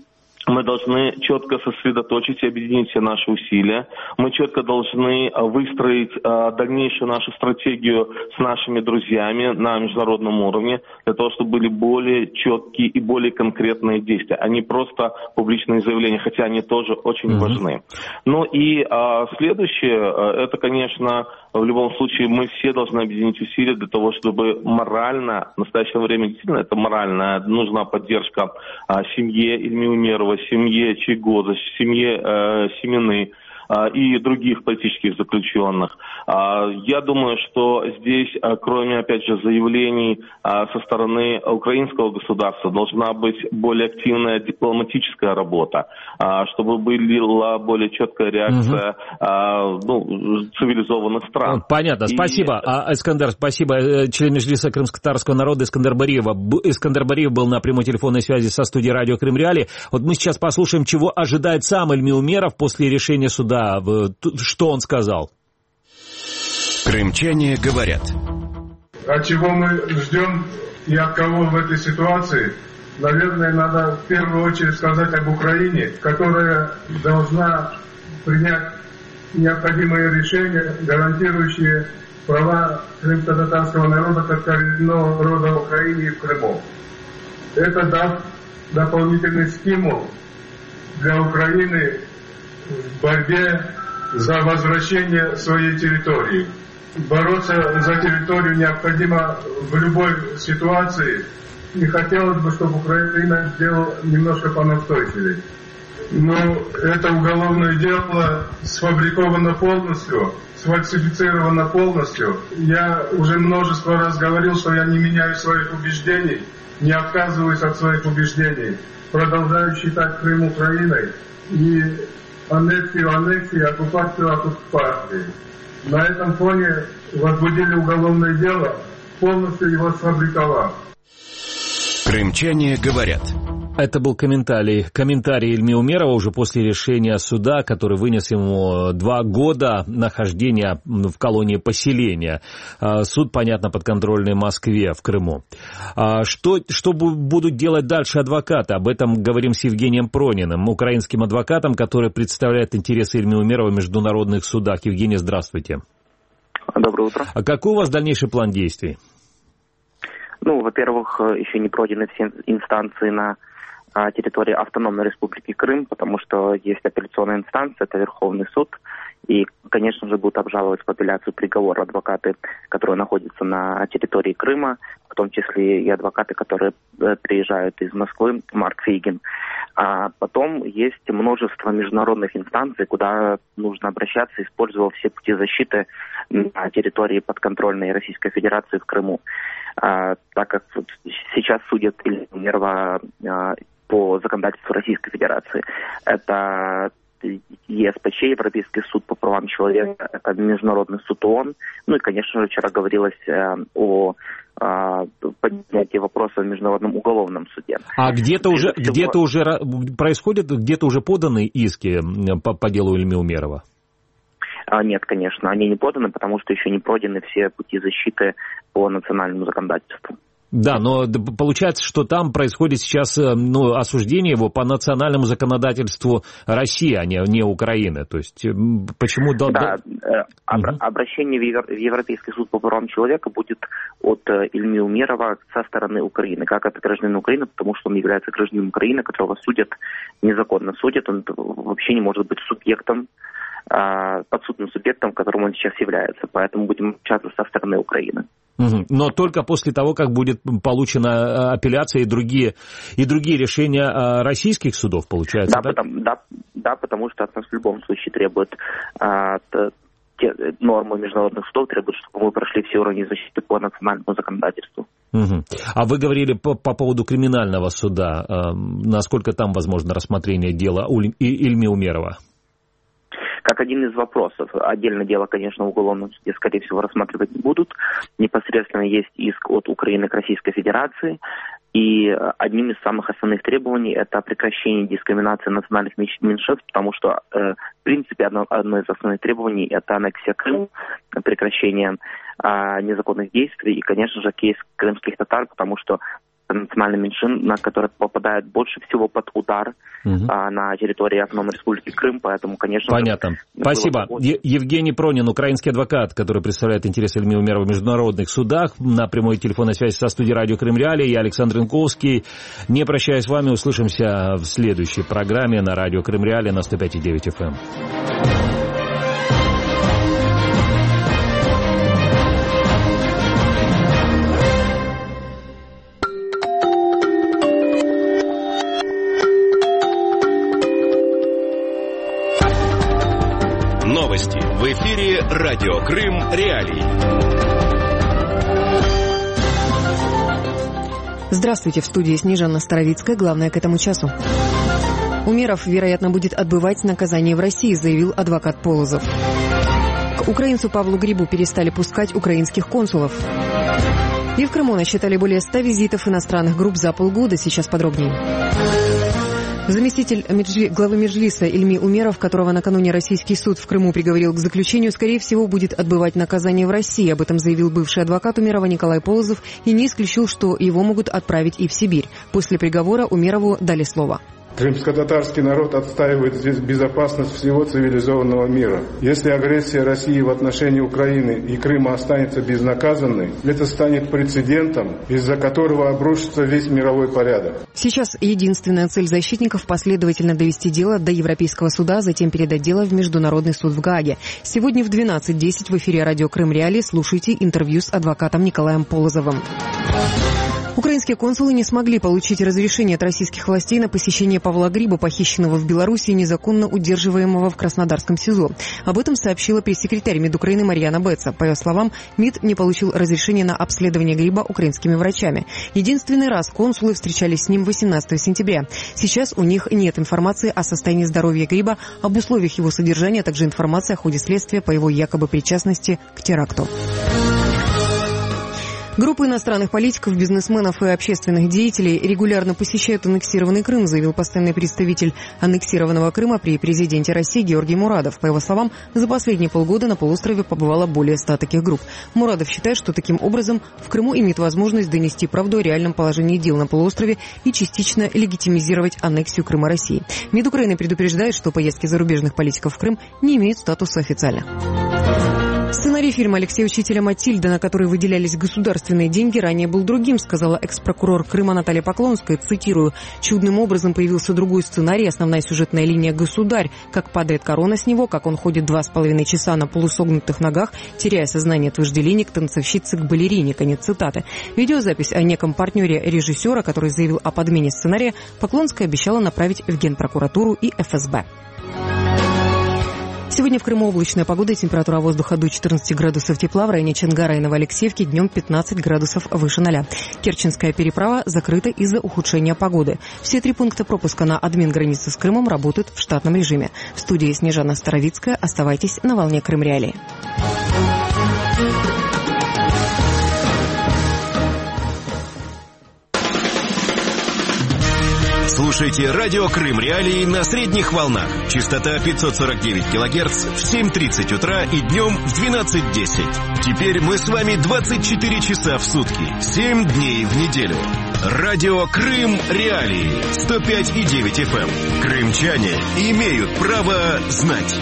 Мы должны четко сосредоточить и объединить все наши усилия. Мы четко должны выстроить дальнейшую нашу стратегию с нашими друзьями на международном уровне, для того, чтобы были более четкие и более конкретные действия, а не просто публичные заявления, хотя они тоже очень mm-hmm. важны. Ну и а, следующее, это, конечно, в любом случае мы все должны объединить усилия для того, чтобы морально, в настоящее время действительно это морально, нужна поддержка а, семье Ильми Умерова, семье Чайгоза, семье э, Семены э, и других политических заключенных. Э, я думаю, что здесь, э, кроме, опять же, заявлений э, со стороны украинского государства, должна быть более активная дипломатическая работа, э, чтобы была более четкая реакция э, ну, цивилизованных стран. Понятно, и... спасибо. А, Искандер, спасибо. Член Меджлиса крымско-татарского народа Искандер Бариев. Искандер Бариев был на прямой телефонной связи со студией радио Крым Реалии. Вот мы сейчас послушаем, чего ожидает сам Ильми Умеров после решения суда. Что он сказал? Крымчане говорят. А чего мы ждем и от кого в этой ситуации? Наверное, надо в первую очередь сказать об Украине, которая должна принять необходимые решения, гарантирующие права крымско-татарского народа как коренного народа в Украине и в Крыму. Это даст дополнительный стимул для Украины в борьбе за возвращение своей территории. Бороться за территорию необходимо в любой ситуации. И хотелось бы, чтобы Украина сделала немножко понастойчивее. Но это уголовное дело сфабриковано полностью, сфальсифицировано полностью. Я уже множество раз говорил, что я не меняю своих убеждений, не отказываюсь от своих убеждений. Продолжаю считать Крым Украиной и аннексию аннексии, оккупацию оккупации. На этом фоне возбудили уголовное дело, полностью его сфабриковав. Крымчане говорят. Это был комментарий, комментарий Ильми Умерова уже после решения суда, который вынес ему два года нахождения в колонии поселения. Суд, понятно, подконтрольный Москве в Крыму. Что, что будут делать дальше адвокаты? Об этом говорим с Евгением Прониным, украинским адвокатом, который представляет интересы Ильми Умерова в международных судах. Евгений, здравствуйте. Доброе утро. А какой у вас дальнейший план действий? Ну, во-первых, еще не пройдены все инстанции на территории автономной республики Крым, потому что есть апелляционная инстанция, это Верховный суд, и, конечно же, будут обжаловать в апелляцию приговор адвокаты, которые находятся на территории Крыма, в том числе и адвокаты, которые приезжают из Москвы, Марк Фейгин. А потом есть множество международных инстанций, куда нужно обращаться, используя все пути защиты на территории подконтрольной Российской Федерации в Крыму. А, так как сейчас судят Ильми Умерова а, по законодательству Российской Федерации. Это ЕСПЧ, Европейский суд по правам человека, это Международный суд ООН. Ну и, конечно же, вчера говорилось э, о э, поднятии вопроса в Международном уголовном суде. А где-то уже, всего... где-то уже происходит, где-то уже поданы иски по, по делу Ильми Умерова? А, нет, конечно, они не поданы, потому что еще не пройдены все пути защиты по национальному законодательству. Да, но получается, что там происходит сейчас ну, осуждение его по национальному законодательству России, а не, не Украины. То есть почему... Да, угу. Обращение в Европейский суд по правам человека будет от Ильми Умерова со стороны Украины. Как это гражданин Украины, потому что он является гражданином Украины, которого судят, незаконно судят. Он вообще не может быть субъектом, подсудным субъектом, которым он сейчас является. Поэтому будем общаться со стороны Украины. Угу. Но только после того, как будет получена апелляция и другие, и другие решения российских судов, получается, да? Да, потому, да, да, потому что от нас в любом случае требует а, те, нормы международных судов, требуют, чтобы мы прошли все уровни защиты по национальному законодательству. Угу. А вы говорили по, по поводу криминального суда. А, насколько там возможно рассмотрение дела Ильми Умерова? Как один из вопросов. Отдельное дело, конечно, в уголовном суде, скорее всего, рассматривать не будут. Непосредственно есть иск от Украины к Российской Федерации. И одним из самых основных требований это прекращение дискриминации национальных меньшинств, потому что, э, в принципе, одно, одно из основных требований это аннексия Крыма, прекращение э, незаконных действий и, конечно же, кейс крымских татар, потому что национальных меньшин, на которые попадают больше всего под удар угу. а, на территории Автономной Республики Крым, поэтому, конечно... Понятно. Спасибо. Е- Евгений Пронин, украинский адвокат, который представляет интересы Ильми Умерова в международных судах. На прямой телефонной связи со студией радио Крым Реалии. Я Александр Янковский. Не прощаясь с вами, услышимся в следующей программе на радио Крым Реалии на сто пять и девять эф эм. Новости в эфире радио Крым Реалии. Здравствуйте, в студии Снежана Старовицкая. Главное к этому часу. Умеров, вероятно, будет отбывать наказание в России, заявил адвокат Полозов. К украинцу Павлу Грибу перестали пускать украинских консулов. И в Крыму насчитали более ста визитов иностранных групп за полгода. Сейчас подробнее. Заместитель Меджли... главы Меджлиса Ильми Умеров, которого накануне российский суд в Крыму приговорил к заключению, скорее всего, будет отбывать наказание в России. Об этом заявил бывший адвокат Умерова Николай Полозов и не исключил, что его могут отправить и в Сибирь. После приговора Умерову дали слово. Крымско-татарский народ отстаивает здесь безопасность всего цивилизованного мира. Если агрессия России в отношении Украины и Крыма останется безнаказанной, это станет прецедентом, из-за которого обрушится весь мировой порядок. Сейчас единственная цель защитников – последовательно довести дело до Европейского суда, затем передать дело в Международный суд в Гааге. Сегодня в двенадцать десять в эфире радио Крым Реалии слушайте интервью с адвокатом Николаем Полозовым. Украинские консулы не смогли получить разрешение от российских властей на посещение Павла Гриба, похищенного в Беларуси и незаконно удерживаемого в Краснодарском СИЗО. Об этом сообщила пресс-секретарь МИД Украины Марьяна Беца. По ее словам, МИД не получил разрешения на обследование Гриба украинскими врачами. Единственный раз консулы встречались с ним восемнадцатого сентября. Сейчас у них нет информации о состоянии здоровья Гриба, об условиях его содержания, а также информации о ходе следствия по его якобы причастности к теракту. Группы иностранных политиков, бизнесменов и общественных деятелей регулярно посещают аннексированный Крым, заявил постоянный представитель аннексированного Крыма при президенте России Георгий Мурадов. По его словам, за последние полгода на полуострове побывало более ста таких групп. Мурадов считает, что таким образом в Крыму имеет возможность донести правду о реальном положении дел на полуострове и частично легитимизировать аннексию Крыма России. МИД Украины предупреждает, что поездки зарубежных политиков в Крым не имеют статуса официальных. Сценарий фильма Алексея Учителя «Матильда», на который выделялись государственные деньги, ранее был другим, сказала экс-прокурор Крыма Наталья Поклонская. Цитирую: «Чудным образом появился другой сценарий, основная сюжетная линия «Государь». Как падает корона с него, как он ходит два с половиной часа на полусогнутых ногах, теряя сознание от вожделения к танцовщице, к балерине». Конец цитаты. Видеозапись о неком партнере режиссера, который заявил о подмене сценария, Поклонская обещала направить в Генпрокуратуру и эф эс бэ. Сегодня в Крыму облачная погода, температура воздуха до четырнадцати градусов тепла, в районе Чонгара и Новоалексеевки днем пятнадцать градусов выше ноля. Керченская переправа закрыта из-за ухудшения погоды. Все три пункта пропуска на админгранице с Крымом работают в штатном режиме. В студии Снежана Старовицкая. Оставайтесь на волне Крым Реалии. Слушайте радио Крым Реалии на средних волнах. Частота пятьсот сорок девять килогерц в семь тридцать утра и днем в двенадцать десять. Теперь мы с вами двадцать четыре часа в сутки, семь дней в неделю. Радио Крым Реалии сто пять и девять эф эм. Крымчане имеют право знать.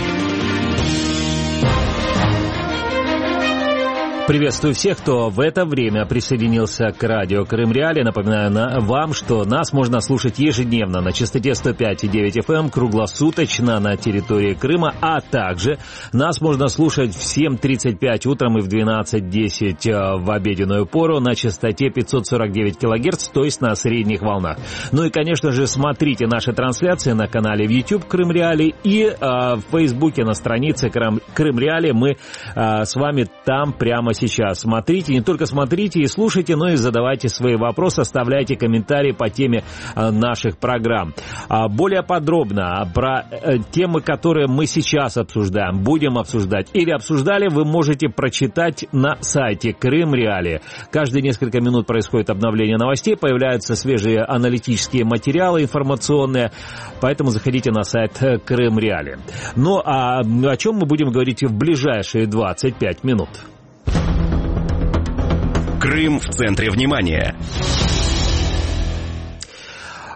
Приветствую всех, кто в это время присоединился к радио Крым Реалии. Напоминаю на, вам, что нас можно слушать ежедневно на частоте сто пять и девять эф эм, круглосуточно на территории Крыма, а также нас можно слушать в семь тридцать пять утром и в двенадцать десять в обеденную пору на частоте пятьсот сорок девять килогерц, то есть на средних волнах. Ну и, конечно же, смотрите наши трансляции на канале в YouTube Крым Реалии и э, в Фейсбуке на странице Крым, Крым Реалии. Мы э, с вами там прямо сейчас. Сейчас смотрите, не только смотрите и слушайте, но и задавайте свои вопросы, оставляйте комментарии по теме наших программ. Более подробно про темы, которые мы сейчас обсуждаем, будем обсуждать или обсуждали, вы можете прочитать на сайте Крым Реалии. Каждые несколько минут происходит обновление новостей, появляются свежие аналитические материалы информационные, поэтому заходите на сайт Крым Реалии. Ну а о чем мы будем говорить в ближайшие двадцать пять минут? Крым в центре внимания.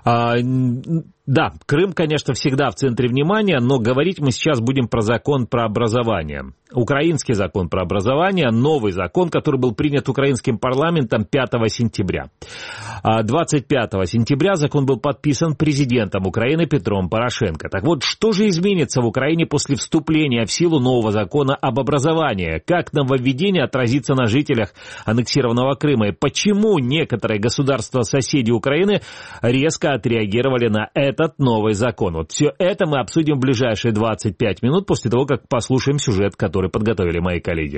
А, да, Крым, конечно, всегда в центре внимания, но говорить мы сейчас будем про закон про образование. Украинский закон про образование, новый закон, который был принят украинским парламентом пятого сентября. двадцать пятого сентября закон был подписан президентом Украины Петром Порошенко. Так вот, что же изменится в Украине после вступления в силу нового закона об образовании? Как нововведение отразится на жителях аннексированного Крыма? И почему некоторые государства-соседи Украины резко отреагировали на этот новый закон? Вот все это мы обсудим в ближайшие двадцать пять минут после того, как послушаем сюжет, который подготовили мои коллеги.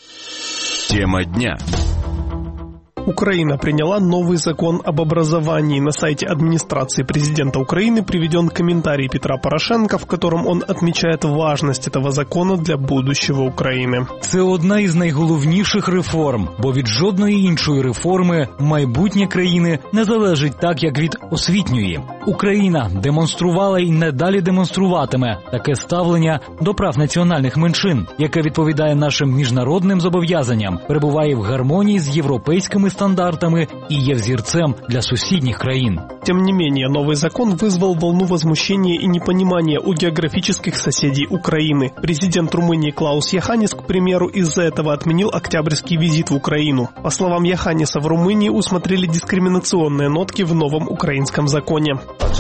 Тема дня. Украина приняла новый закон об образовании. На сайте администрации президента Украины приведен комментарий Петра Порошенка, в котором он отмечает важность этого закона для будущего України. Це одна із найголовніших реформ, бо від жодної іншої реформи майбутнє країни не залежить так, як від освітньої. Україна демонструвала і надалі демонструватиме таке ставлення до прав національних меншин, яке відповідає нашим міжнародним зобов'язанням, перебуває в гармонії з європейськими стандартами и є взірцем для соседних краин. Тем не менее, новый закон вызвал волну возмущения и непонимания у географических соседей Украины. Президент Румынии Клаус Йоханнис, к примеру, из-за этого отменил октябрьский визит в Украину. По словам Йоханниса, в Румынии усмотрели дискриминационные нотки в новом украинском законе.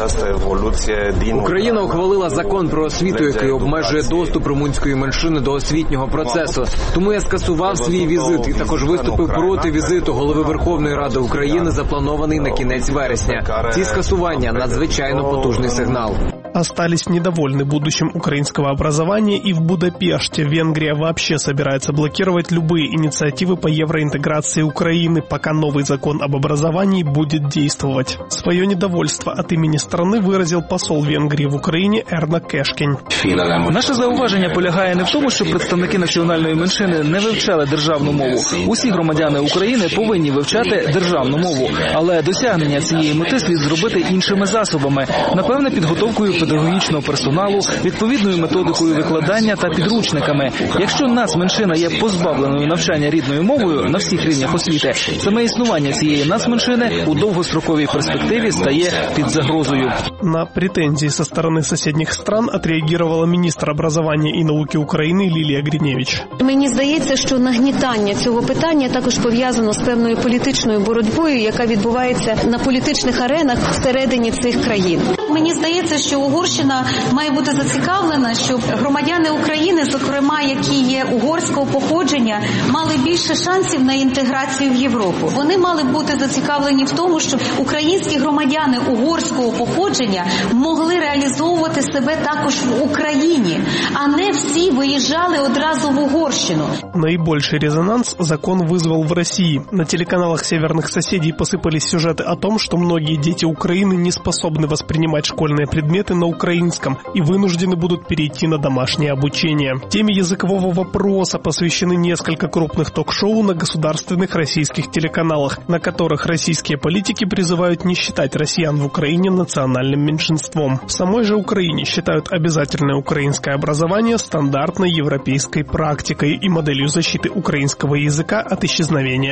Україна ухвалила закон про освіту, який обмежує доступ румунської меншини до освітнього процесу. Тому я скасував свій візит і також виступив проти візиту голови Верховної Ради України, запланований на кінець вересня. Ці скасування – надзвичайно потужний сигнал. Остались недовольны будущим украинского образования и в Будапеште. Венгрия вообще собирается блокировать любые инициативы по евроинтеграции Украины, пока новый закон об образовании будет действовать. Свое недовольство от имени страны выразил посол Венгрии в Україні Ерна Кешкінь. Наше зауваження полягає не в тому, що представники національної меншини не вивчали державну мову. Усі громадяни України повинні вивчати державну мову, але досягнення цієї мети слід зробити іншими засобами, напевне, підготовкою педагогічного персоналу, відповідною методикою викладання та підручниками. Якщо нацменшина є позбавленою навчання рідною мовою на всіх рівнях освіти, саме існування цієї нацменшини у довгостроковій перспективі стає під загрозою. На претензии со стороны соседних стран отреагировала министр образования и науки України Лілія Гриневич. Мені здається, що нагнітання цього питання також пов'язано з певною політичною боротьбою, яка відбувається на політичних аренах всередині цих країн. Мені здається, що Угорщина має бути зацікавлена, щоб громадяни України, зокрема, які є угорського походження, мали більше шансів на інтеграцію в Європу. Вони мали бути зацікавлені в тому, щоб українські громадяни угорського походження могли реалізовувати себе також в Україні, а не всі виїжджали одразу в Угорщину. Наибольший резонанс закон вызвал в России. На телеканалах северных соседей посыпались сюжеты о том, что многие дети Украины не способны воспринимать школьные предметы на украинском и вынуждены будут перейти на домашнее обучение. Теме языкового вопроса посвящены несколько крупных ток-шоу на государственных российских телеканалах, на которых российские политики призывают не считать россиян в Украине национальным меньшинством. В самой же Украине считают обязательное украинское образование стандартной европейской практикой и моделью защиты украинского языка от исчезновения.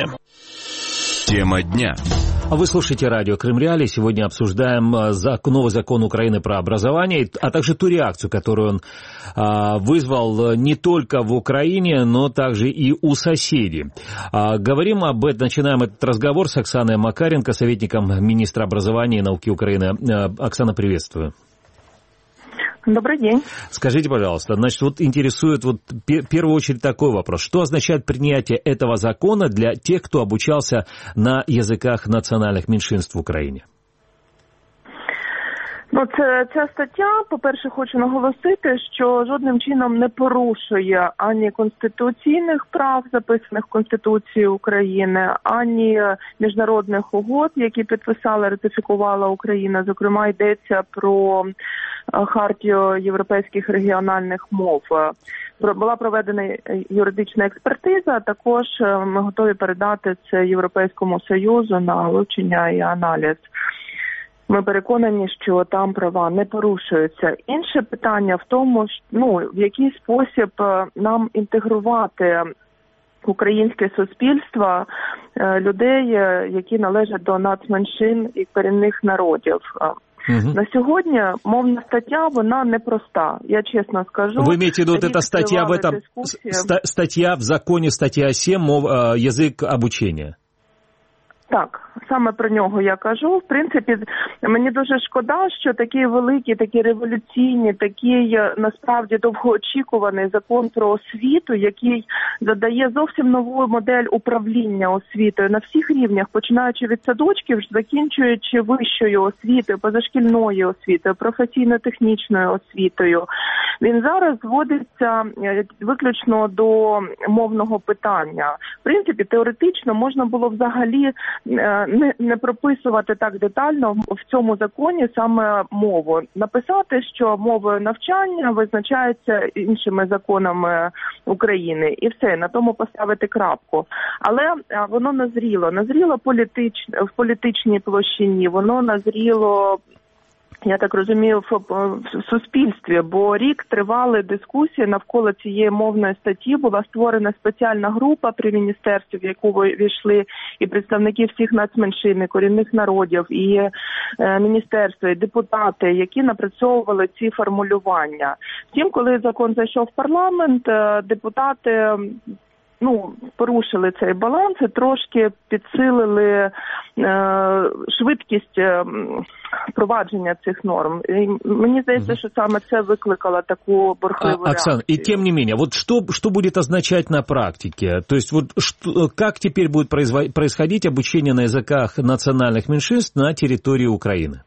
Тема дня. Вы слушаете радио Крым Реалии. Сегодня обсуждаем новый закон Украины про образование, а также ту реакцию, которую он вызвал не только в Украине, но также и у соседей. Говорим об этом, начинаем этот разговор с Оксаной Макаренко, советником министра образования и науки Украины. Оксана, приветствую. Добрый день. Скажите, пожалуйста, значит, вот интересует вот в первую очередь такой вопрос. Что означает принятие этого закона для тех, кто обучался на языках национальных меньшинств в Україні? Ну, це, ця стаття, по-перше, хочу наголосити, що жодним чином не порушує ані конституційних прав, записаних в Конституції України, ані міжнародних угод, які підписала, ратифікувала Україна. Зокрема, йдеться про Хартію європейських регіональних мов. Була проведена юридична експертиза, а також ми готові передати це Європейському Союзу на вивчення і аналіз. Ми переконані, що там права не порушуються. Інше питання в тому, ну, в який спосіб нам інтегрувати українське суспільство людей, які належать до нацменшин і корінних народів. Угу. На сьогодні мовна стаття, вона непроста, я чесно скажу. Вы имеете в виду, вот эта статья в этом, ст- статья в законе, статья семь, мов, язык обучения? Так, саме про нього я кажу. В принципі, мені дуже шкода, що такий великий, такий революційний, такий насправді довгоочікуваний закон про освіту, який задає зовсім нову модель управління освітою на всіх рівнях, починаючи від садочків, закінчуючи вищою освітою, позашкільною освітою, професійно-технічною освітою. Він зараз зводиться виключно до мовного питання. В принципі, теоретично можна було взагалі Не, не прописувати так детально в цьому законі саме мову. Написати, що мовою навчання визначається іншими законами України. І все, на тому поставити крапку. Але воно назріло. Назріло політич, в політичній площині, воно назріло, я так розумію, в суспільстві, бо рік тривали дискусії навколо цієї мовної статті. Була створена спеціальна група при міністерстві, в яку війшли і представники всіх нацменшин, і корінних народів, і е, міністерства, і депутати, які напрацьовували ці формулювання. Втім, коли закон зайшов в парламент, е, депутати ну, порушили цей баланс і трошки підсилили е, швидкість е, впровадження цих норм. І мені здається, что саме це викликало таку бурхливу а, Оксана, реакцию. И тем не менее, вот что, что будет означать на практике? То есть вот что, как теперь будет происходить обучение на языках национальных меньшинств на территории Украины?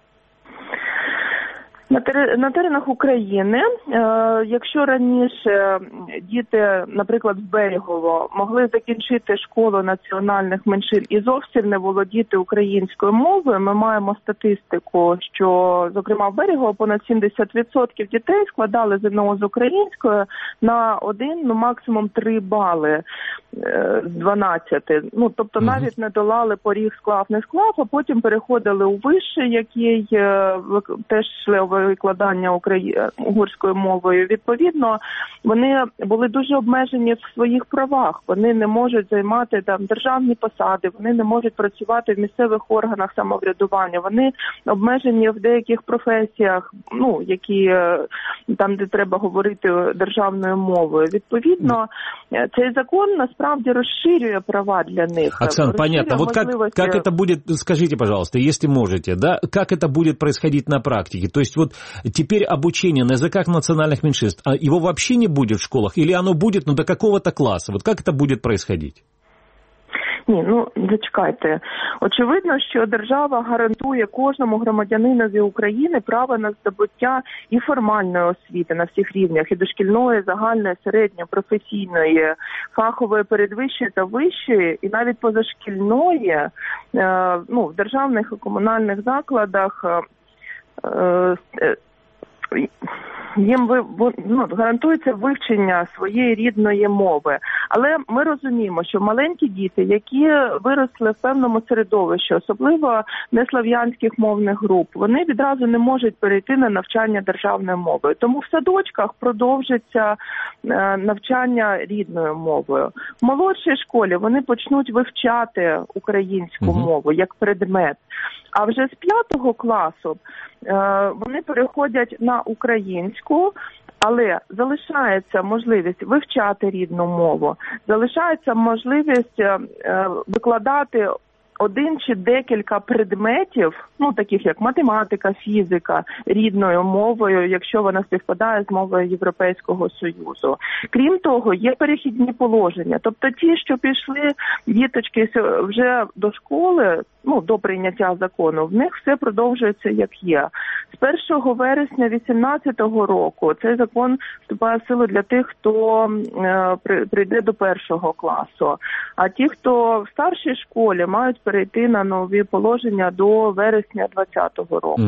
На, тер... на теренах України, е, якщо раніше діти, наприклад, в Берегово, могли закінчити школу національних меншин і зовсім не володіти українською мовою, ми маємо статистику, що, зокрема, в Берегово понад сімдесят відсотків дітей складали ЗНО з українською на один, ну максимум три бали е, з дванадцяти. Ну, тобто навіть не долали поріг склав, не склав, а потім переходили у вищий, який е, теж йшли викладання украї... угорською мовою. Відповідно, вони були дуже обмежені в своїх правах. Вони не можуть займати там державні посади, вони не можуть працювати в місцевих органах самоврядування. Вони обмежені в деяких професіях, ну, які там, де треба говорити державною мовою. Відповідно, цей закон насправді розширює права для них. Оксана, понятно. Вот как, как это будет, скажите, пожалуйста, если можете, да, как это будет происходить на практике? То есть вот теперь обучение на языках национальных меньшинств, а его вообще не будет в школах? Или оно будет, ну, до какого-то класса? Вот как это будет происходить? Ні, ну, зачекайте. Очевидно, що держава гарантує кожному громадянинові України право на здобуття і формальної освіти на всіх рівнях, і дошкільної, загальної, середньої, професійної, фахової, передвищої та вищої, і навіть позашкільної, е, ну, в державних і комунальних закладах е, е, їм ви, ну, гарантується вивчення своєї рідної мови. Але ми розуміємо, що маленькі діти, які виросли в певному середовищі, особливо неслов'янських мовних груп, вони відразу не можуть перейти на навчання державною мовою. Тому в садочках продовжиться навчання рідною мовою. В молодшій школі вони почнуть вивчати українську mm-hmm. мову як предмет. А вже з п'ятого класу е, вони переходять на українську, але залишається можливість вивчати рідну мову, залишається можливість е, викладати один чи декілька предметів, ну таких як математика, фізика, рідною мовою, якщо вона співпадає з мовою Європейського Союзу. Крім того, є перехідні положення. Тобто ті, що пішли діточки вже до школи, ну, до прийняття закону, в них все продовжується як є. З першого вересня дві тисячі вісімнадцятого року цей закон вступає в силу для тих, хто е, прийде до першого класу. А ті, хто в старшій школі, мають перейти на нові положення до вересня двадцятого року. Угу.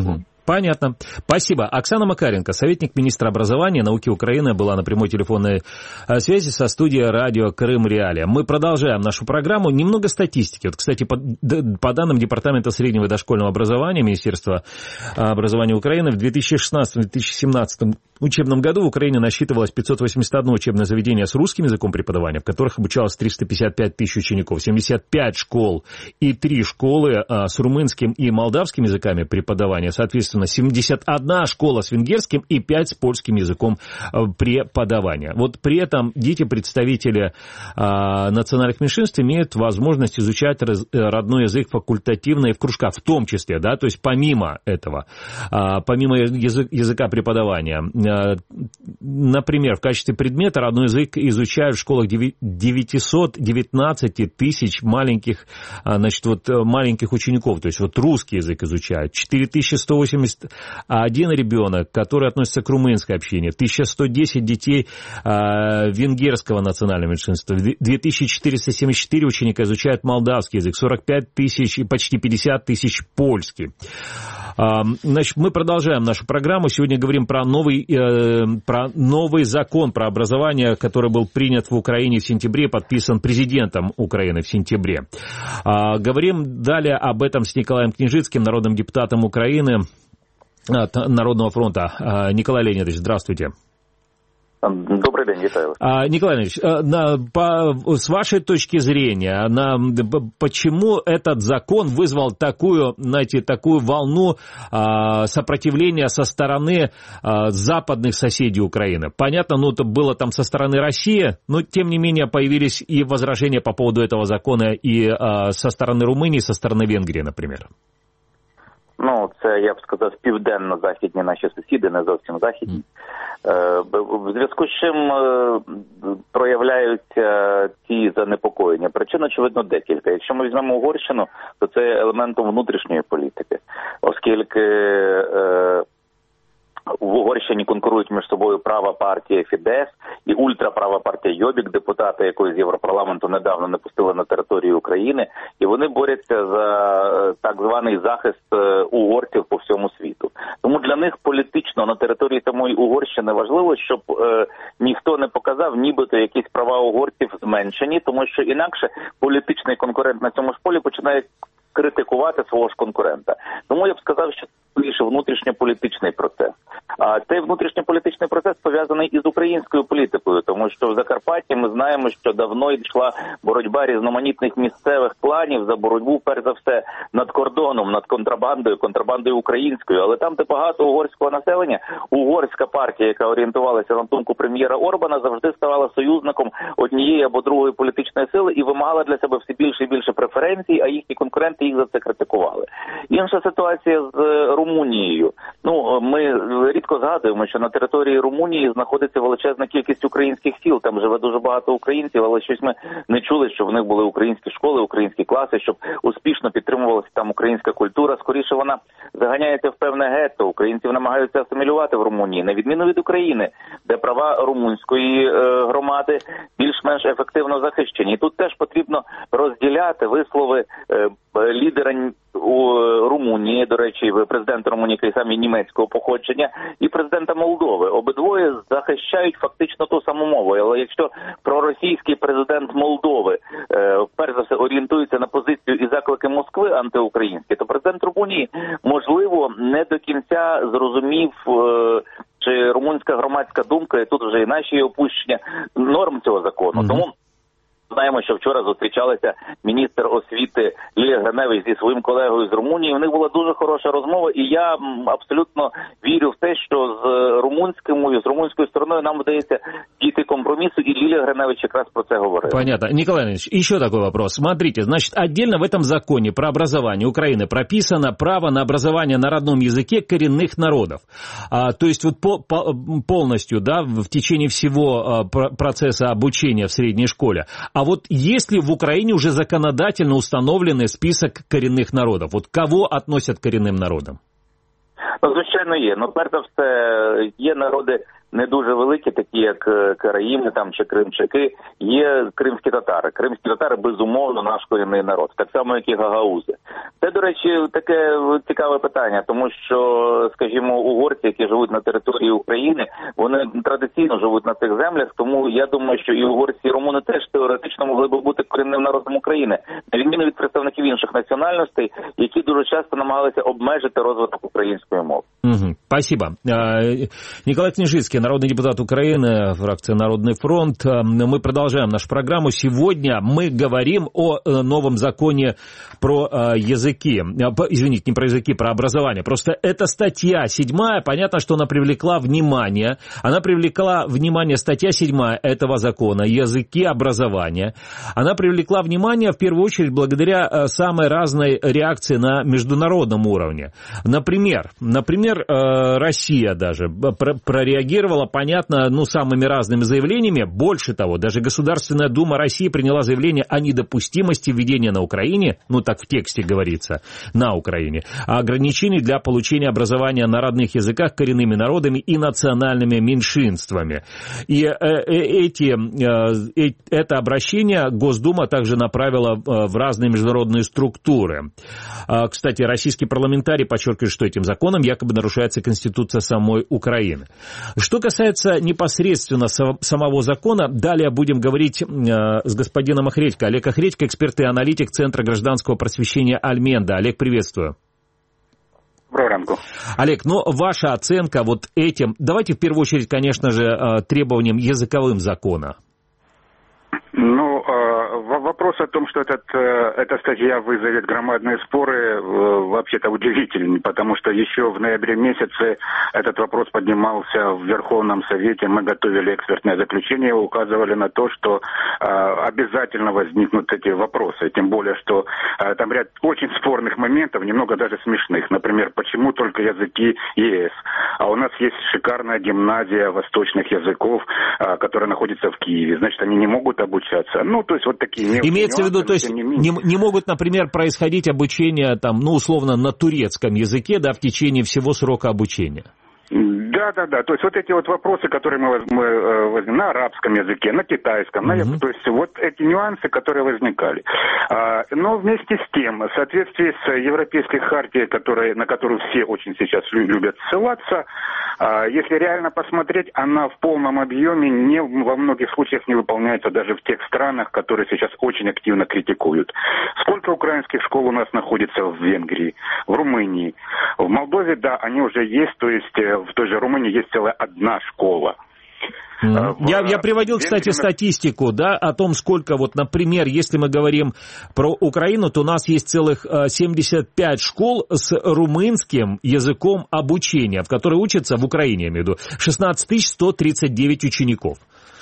Понятно. Спасибо. Оксана Макаренко, советник министра образования и науки Украины, была на прямой телефонной связи со студией радио Крым Реалия. Мы продолжаем нашу программу. Немного статистики. Вот, кстати, по, по данным Департамента среднего и дошкольного образования Министерства образования Украины, в две тысячи шестнадцатом — две тысячи семнадцатом учебном году в Украине насчитывалось пятьсот восемьдесят одно учебное заведение с русским языком преподавания, в которых обучалось триста пятьдесят пять тысяч учеников, семьдесят пять школ и три школы а, с румынским и молдавским языками преподавания, соответственно, семьдесят одна школа с венгерским и пять с польским языком преподавания. Вот при этом дети-представители а, национальных меньшинств имеют возможность изучать раз, родной язык факультативно и в кружках, в том числе, да, то есть помимо этого, а, помимо язык, языка преподавания. Например, в качестве предмета родной язык изучают в школах девятьсот девятнадцать тысяч маленьких, значит, вот, маленьких учеников, то есть вот русский язык изучают, четыре тысячи сто восемьдесят один ребенок, который относится к румынской общине, тысяча сто десять детей э, венгерского национального меньшинства, две тысячи четыреста семьдесят четыре ученика изучают молдавский язык, сорок пять тысяч и почти пятьдесят тысяч польский. Значит, мы продолжаем нашу программу. Сегодня говорим про новый, э, про новый закон про образование, который был принят в Украине в сентябре, подписан президентом Украины в сентябре. А, говорим далее об этом с Николаем Княжицким, народным депутатом Украины от Народного фронта. А, Николай Леонидович, здравствуйте. Добрый день, витаю. А, Николай Ильич, на, по, с вашей точки зрения, на, почему этот закон вызвал такую, знаете, такую волну а, сопротивления со стороны а, западных соседей Украины? Понятно, ну, это было там со стороны России, но тем не менее появились и возражения по поводу этого закона и а, со стороны Румынии, со стороны Венгрии, например. Ну, це, я б сказав, південно-західні наші сусіди, не зовсім західні. Е, в зв'язку з чим е, проявляються ці занепокоєння. Причин, очевидно, декілька. Якщо ми візьмемо Угорщину, то це елементом внутрішньої політики, оскільки е, в Угорщині конкурують між собою права партія Фідес і ультраправа партія Йобік, депутати якої з Європарламенту недавно не пустили на територію України, і вони борються за так званий захист угорців по всьому світу. Тому для них політично на території самої Угорщини важливо, щоб е, ніхто не показав, нібито якісь права угорців зменшені, тому що інакше політичний конкурент на цьому ж полі починає критикувати свого ж конкурента. Тому я б сказав, що це більше внутрішньополітичний процес. А цей внутрішньополітичний процес пов'язаний із українською політикою, тому що в Закарпатті ми знаємо, що давно йшла боротьба різноманітних місцевих кланів за боротьбу, перш за все, над кордоном, над контрабандою, контрабандою українською. Але там, де багато угорського населення, угорська партія, яка орієнтувалася на думку прем'єра Орбана, завжди ставала союзником однієї або другої політичної сили і вимагала для себе все більше і більше преференцій, а їхні конкуренти їх за це критикували. Інша ситуація з Румунією. Ну, ми рідко згадуємо, що на території Румунії знаходиться величезна кількість українських сіл. Там живе дуже багато українців, але щось ми не чули, що в них були українські школи, українські класи, щоб успішно підтримувалася там українська культура. Скоріше вона заганяється в певне гетто. Українців намагаються асимілювати в Румунії, на відміну від України, де права румунської е, громади більш-менш ефективно захищені. І тут теж потрібно розділяти вислови е, лідера у Румунії, до речі, президент Румунії, який саме німецького походження, і президента Молдови. Обидвоє захищають фактично ту саму мову. Але якщо проросійський президент Молдови е, перш за все орієнтується на позицію і заклики Москви антиукраїнські, то президент Румунії, можливо, не до кінця зрозумів, е, чи румунська громадська думка, і тут вже і наші опущення норм цього закону. Mm-hmm. Тому знаємо, що вчора зустрічалися міністр освіти Лілія Гриневич зі своїм колегою з Румунії. У них була дуже хороша розмова, і я абсолютно вірю в те, що з румунською, з румунською стороною нам вдається дійти компромиссу, и Лилия Гриневич как раз про это говорила. Понятно. Николай Иванович, еще такой вопрос. Смотрите, значит, отдельно в этом законе про образование Украины прописано право на образование на родном языке коренных народов. А, то есть вот по, по, полностью, да, в течение всего а, процесса обучения в средней школе. А вот есть ли в Украине уже законодательно установленный список коренных народов? Вот кого относят к коренным народам? Ну, звичайно, є. Ну, перш за все, є народи не дуже великі, такі як караїми там, чи кримчаки. Є кримські татари. Кримські татари, безумовно, наш корінний народ. Так само, як і гагаузи. Це, до речі, таке цікаве питання, тому що, скажімо, угорці, які живуть на території України, вони традиційно живуть на цих землях, тому я думаю, що і угорці, і румуни теж теоретично могли б бути корінним народом України, на відміну від представників інших національностей, які дуже часто намагалися обмежити розвиток української мови. Угу. Спасибо. Николай Княжицкий, народный депутат Украины, фракция «Народный фронт». Мы продолжаем нашу программу. Сегодня мы говорим о новом законе про языки. Извините, не про языки, про образование. Просто эта статья седьмая, понятно, что она привлекла внимание. Она привлекла внимание, статья седьмая этого закона, языки образования. Она привлекла внимание, в первую очередь, благодаря самой разной реакции на международном уровне. Например, например, Россия даже прореагировала, понятно, ну, самыми разными заявлениями. Больше того, даже Государственная Дума России приняла заявление о недопустимости введения на Украине, ну, так в тексте говорится, на Украине, ограничений для получения образования на родных языках коренными народами и национальными меньшинствами. И эти, это обращение Госдума также направила в разные международные структуры. Кстати, российский парламентарий подчеркивает, что этим законом якобы нарушается Конституция самой Украины. Что касается непосредственно самого закона, далее будем говорить с господином Охредько. Олег Охредько, эксперт и аналитик Центра гражданского просвещения Альменда. Олег, приветствую. Доброго ранку. Олег, ну ваша оценка вот этим, давайте в первую очередь, конечно же, требованиям языковым закона. Ну, вопрос о том, что этот, эта статья вызовет громадные споры, вообще-то удивительный, потому что еще в ноябре месяце этот вопрос поднимался в Верховном Совете, мы готовили экспертное заключение, указывали на то, что обязательно возникнут эти вопросы, тем более, что там ряд очень спорных моментов, немного даже смешных, например, почему только языки ЕС, а у нас есть шикарная гимназия восточных языков, которая находится в Киеве, значит, они не могут обучаться. Ну, то есть вот такие мелкие Имеется нюансы, в виду, то есть не, не, не могут, например, происходить обучение, там, ну, условно, на турецком языке, да, в течение всего срока обучения? Да, да, да. То есть вот эти вот вопросы, которые мы возьмем на арабском языке, на китайском, mm-hmm. на, то есть вот эти нюансы, которые возникали. А, но вместе с тем, в соответствии с Европейской хартией, которая, на которую все очень сейчас любят ссылаться, а, если реально посмотреть, она в полном объеме не, во многих случаях не выполняется даже в тех странах, которые сейчас очень активно критикуют. Сколько украинских школ у нас находится в Венгрии, в Румынии, в Молдове, да, они уже есть, то есть в той же Румынии есть целая одна школа. Mm. В, я, я приводил, кстати, статистику, да, о том, сколько, вот, например, если мы говорим про Украину, то у нас есть целых семьдесят пять школ с румынским языком обучения, в которой учатся, в Украине, я имею в виду, шестнадцать тысяч сто тридцать девять учеников.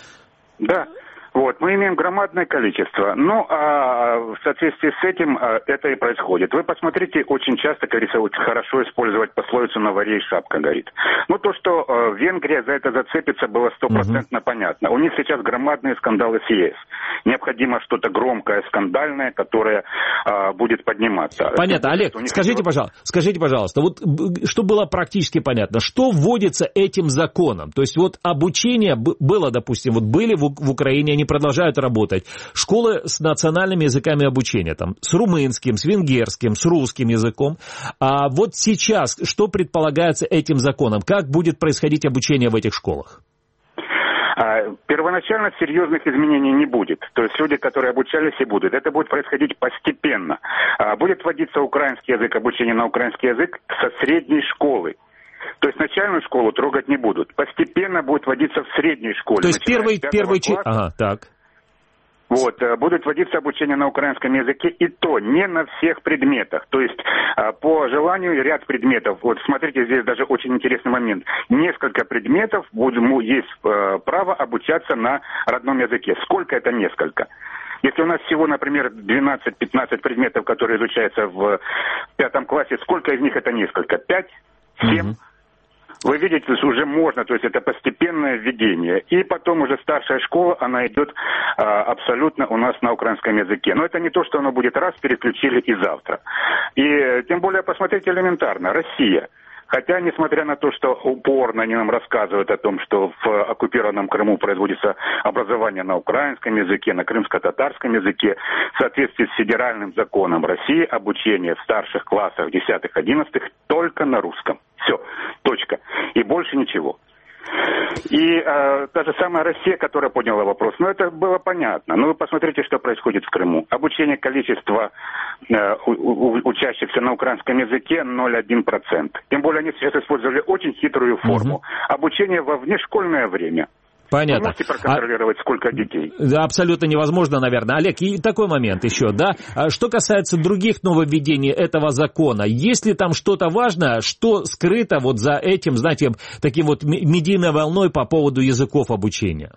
Да. Вот, мы имеем громадное количество. Ну, а в соответствии с этим а, это и происходит. Вы посмотрите, очень часто, как говорится, вот, хорошо использовать пословицу «на варе и шапка горит». Ну, то, что а, Венгрия за это зацепится, было стопроцентно mm-hmm. понятно. У них сейчас громадные скандалы с ЕС. Необходимо что-то громкое, скандальное, которое а, будет подниматься. Понятно. Олег, скажите, пожалуйста, скажите, пожалуйста, вот чтобы было практически понятно, что вводится этим законом? То есть вот обучение было, допустим, вот были в, в Украине, они продолжают работать. Школы с национальными языками обучения, там, с румынским, с венгерским, с русским языком. А вот сейчас, что предполагается этим законом? Как будет происходить обучение в этих школах? Первоначально серьезных изменений не будет. То есть люди, которые обучались, и будут. Это будет происходить постепенно. Будет вводиться украинский язык, обучение на украинский язык со средней школы. То есть начальную школу трогать не будут. Постепенно будет вводиться в средней школе. То есть первый... первый класса, ага, так. Вот, будет вводиться обучение на украинском языке, и то не на всех предметах. То есть по желанию ряд предметов. Вот смотрите, здесь даже очень интересный момент. Несколько предметов есть право обучаться на родном языке. Сколько это несколько? Если у нас всего, например, двенадцать-пятнадцать предметов, которые изучаются в пятом классе, сколько из них это несколько? Пять? Семь? Mm-hmm. Вы видите, уже можно, то есть это постепенное введение. И потом уже старшая школа, она идет а, абсолютно у нас на украинском языке. Но это не то, что оно будет раз, переключили и завтра. И тем более, посмотрите элементарно, Россия. Хотя, несмотря на то, что упорно они нам рассказывают о том, что в оккупированном Крыму производится образование на украинском языке, на крымско-татарском языке, в соответствии с федеральным законом России, обучение в старших классах, десятых, одиннадцатых, только на русском. Все, точка. И больше ничего. И э, та же самая Россия, которая подняла вопрос, ну это было понятно. Ну вы посмотрите, что происходит в Крыму. Обучение количества э, у, у, учащихся на украинском языке ноль целых одна десятая процента. Тем более они сейчас использовали очень хитрую форму. Угу. Обучение во внешкольное время. Понятно. Вы можете проконтролировать, а, сколько детей? Да, абсолютно невозможно, наверное. Олег, и такой момент еще, да? Что касается других нововведений этого закона, есть ли там что-то важное, что скрыто вот за этим, знаете, таким вот медийной волной по поводу языков обучения?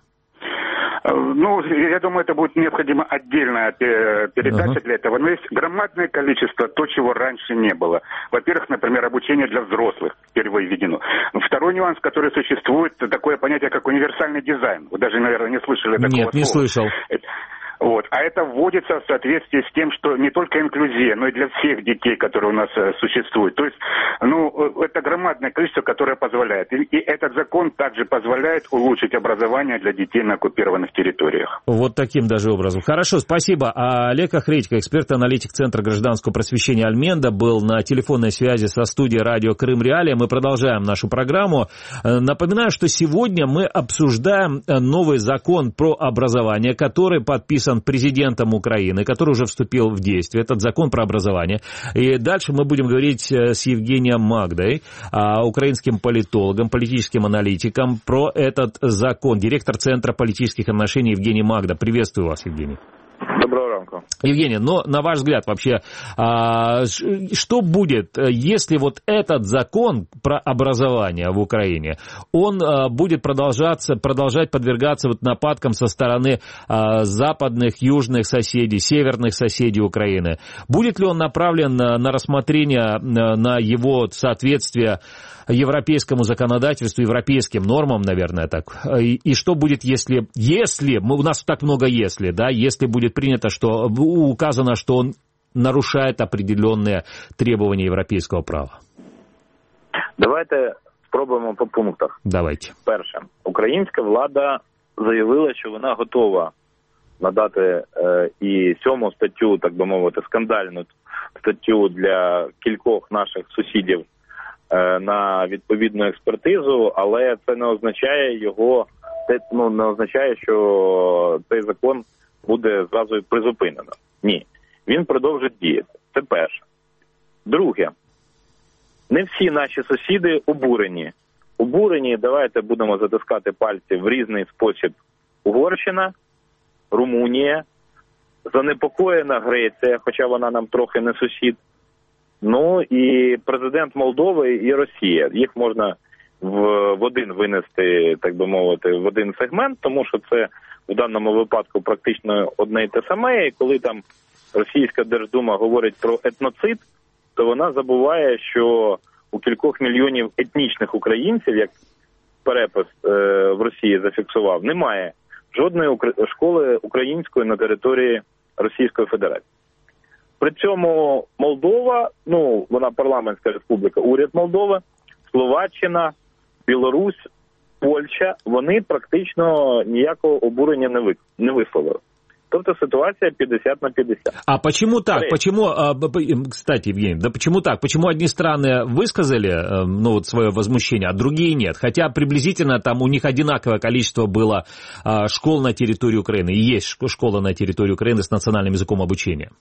Ну, я думаю, это будет необходима отдельная передача uh-huh. для этого. Но есть громадное количество то, чего раньше не было. Во-первых, например, обучение для взрослых впервые введено. Второй нюанс, который существует, такое понятие, как универсальный дизайн. Вы даже, наверное, не слышали такого слова. Нет, не слышал. Вот. А это вводится в соответствии с тем, что не только инклюзия, но и для всех детей, которые у нас э, существуют. То есть, ну, это громадное количество, которое позволяет. И, и этот закон также позволяет улучшить образование для детей на оккупированных территориях. Вот таким даже образом. Хорошо, спасибо. А Олег Охридько, эксперт-аналитик Центра гражданского просвещения Альменда, был на телефонной связи со студией радио Крым Реалии. Мы продолжаем нашу программу. Напоминаю, что сегодня мы обсуждаем новый закон про образование, который подписан президентом Украины, который уже вступил в действие, этот закон про образование. И дальше мы будем говорить с Евгением Магдой, украинским политологом, политическим аналитиком, про этот закон. Директор Центра политических отношений Евгений Магда. Приветствую вас, Евгений. Доброго ранку. Евгений, но на ваш взгляд вообще, а, что будет, если вот этот закон про образование в Украине, он а, будет продолжаться, продолжать подвергаться вот нападкам со стороны а, западных, южных соседей, северных соседей Украины? Будет ли он направлен на, на рассмотрение, на, на его соответствие европейскому законодательству, европейским нормам, наверное, так. И, и что будет, если, если, мы, у нас так много если, да, если будет принято, что указано, что он нарушает определенные требования европейского права? Давайте спробуємо по пунктах. Давайте. Перше. Українська влада заявила, що вона готова надати е, і сьому статтю, так би мовити, скандальну статтю для кількох наших сусідів на відповідну експертизу, але це не означає його, ну, не означає, що цей закон буде зразу призупинено. Ні. Він продовжить діяти. Це перше. Друге. Не всі наші сусіди обурені. Обурені, давайте будемо затискати пальці в різний спосіб. Угорщина, Румунія, занепокоєна Греція, хоча вона нам трохи не сусід. Ну і президент Молдови і Росія. Їх можна в, в один винести, так би мовити, в один сегмент, тому що це в даному випадку практично одне й те саме. І коли там Російська Держдума говорить про етноцид, то вона забуває, що у кількох мільйонів етнічних українців, як перепис е, в Росії зафіксував, немає жодної школи української на території Російської Федерації. При цьому Молдова, ну, вона парламентська республіка, уряд Молдови, Словаччина, Білорусь, Польща, вони практично ніякого обурення не, ви, не висловили. Тобто ситуация пятьдесят на пятьдесят. А почему так? Смотри. Почему, кстати, Евгений, да почему так? Почему одни страны высказали, ну, вот свое возмущение, а другие нет? Хотя приблизительно там у них одинаковое количество было школ на территории Украины. И есть школа на территории Украины с национальным языком обучения.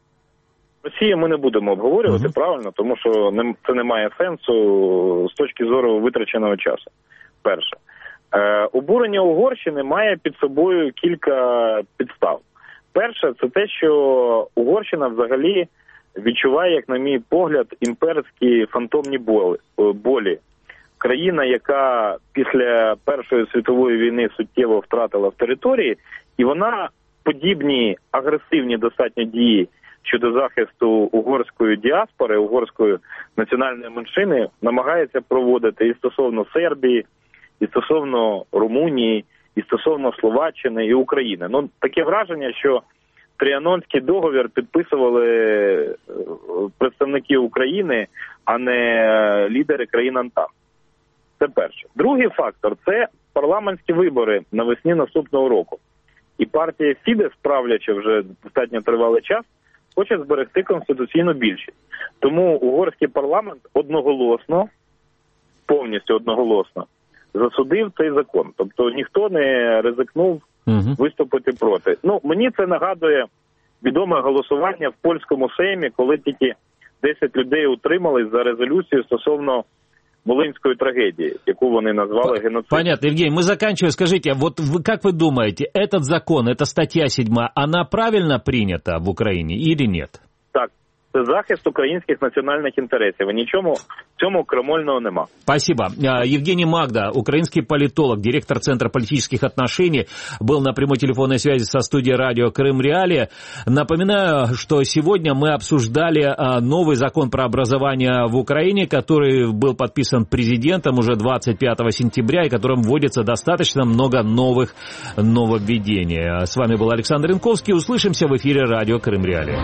Росію ми не будемо обговорювати, uh-huh. правильно, тому що не, це не має сенсу з точки зору витраченого часу. Перше. Е, обурення Угорщини має під собою кілька підстав. Перше, це те, що Угорщина взагалі відчуває, як на мій погляд, імперські фантомні болі. Країна, яка після Першої світової війни суттєво втратила в території, і вона подібні агресивні достатньо дії щодо захисту угорської діаспори, угорської національної меншини намагається проводити і стосовно Сербії, і стосовно Румунії, і стосовно Словаччини і України. Ну, таке враження, що Тріанонський договір підписували представники України, а не лідери країн Антанту. Це перше. Другий фактор – це парламентські вибори навесні наступного року. І партія Фідес, правлячи вже достатньо тривалий час, хоче зберегти конституційну більшість. Тому угорський парламент одноголосно, повністю одноголосно, засудив цей закон. Тобто ніхто не ризикнув угу. виступити проти. Ну, мені це нагадує відоме голосування в польському Сеймі, коли тільки десять людей утримались за резолюцію стосовно Волынской трагедии, яку вони назвали геноцидом. Понятно. Евгений, мы заканчиваем. Скажите, вот вы, как вы думаете, этот закон, эта статья седьмая, она правильно принята в Украине или нет? Так. Це захист українських національних інтересів. І нічому в цьому крамольного нема. Спасибо. Евгений Магда, украинский политолог, директор Центра политических отношений, был на прямой телефонной связи со студией радио Крым Реалии. Напоминаю, что сегодня мы обсуждали новый закон про образование в Украине, который был подписан президентом уже двадцать пятого сентября, и которым вводится достаточно много новых нововведений. С вами был Александр Янковский. Услышимся в эфире радио Крым Реалии.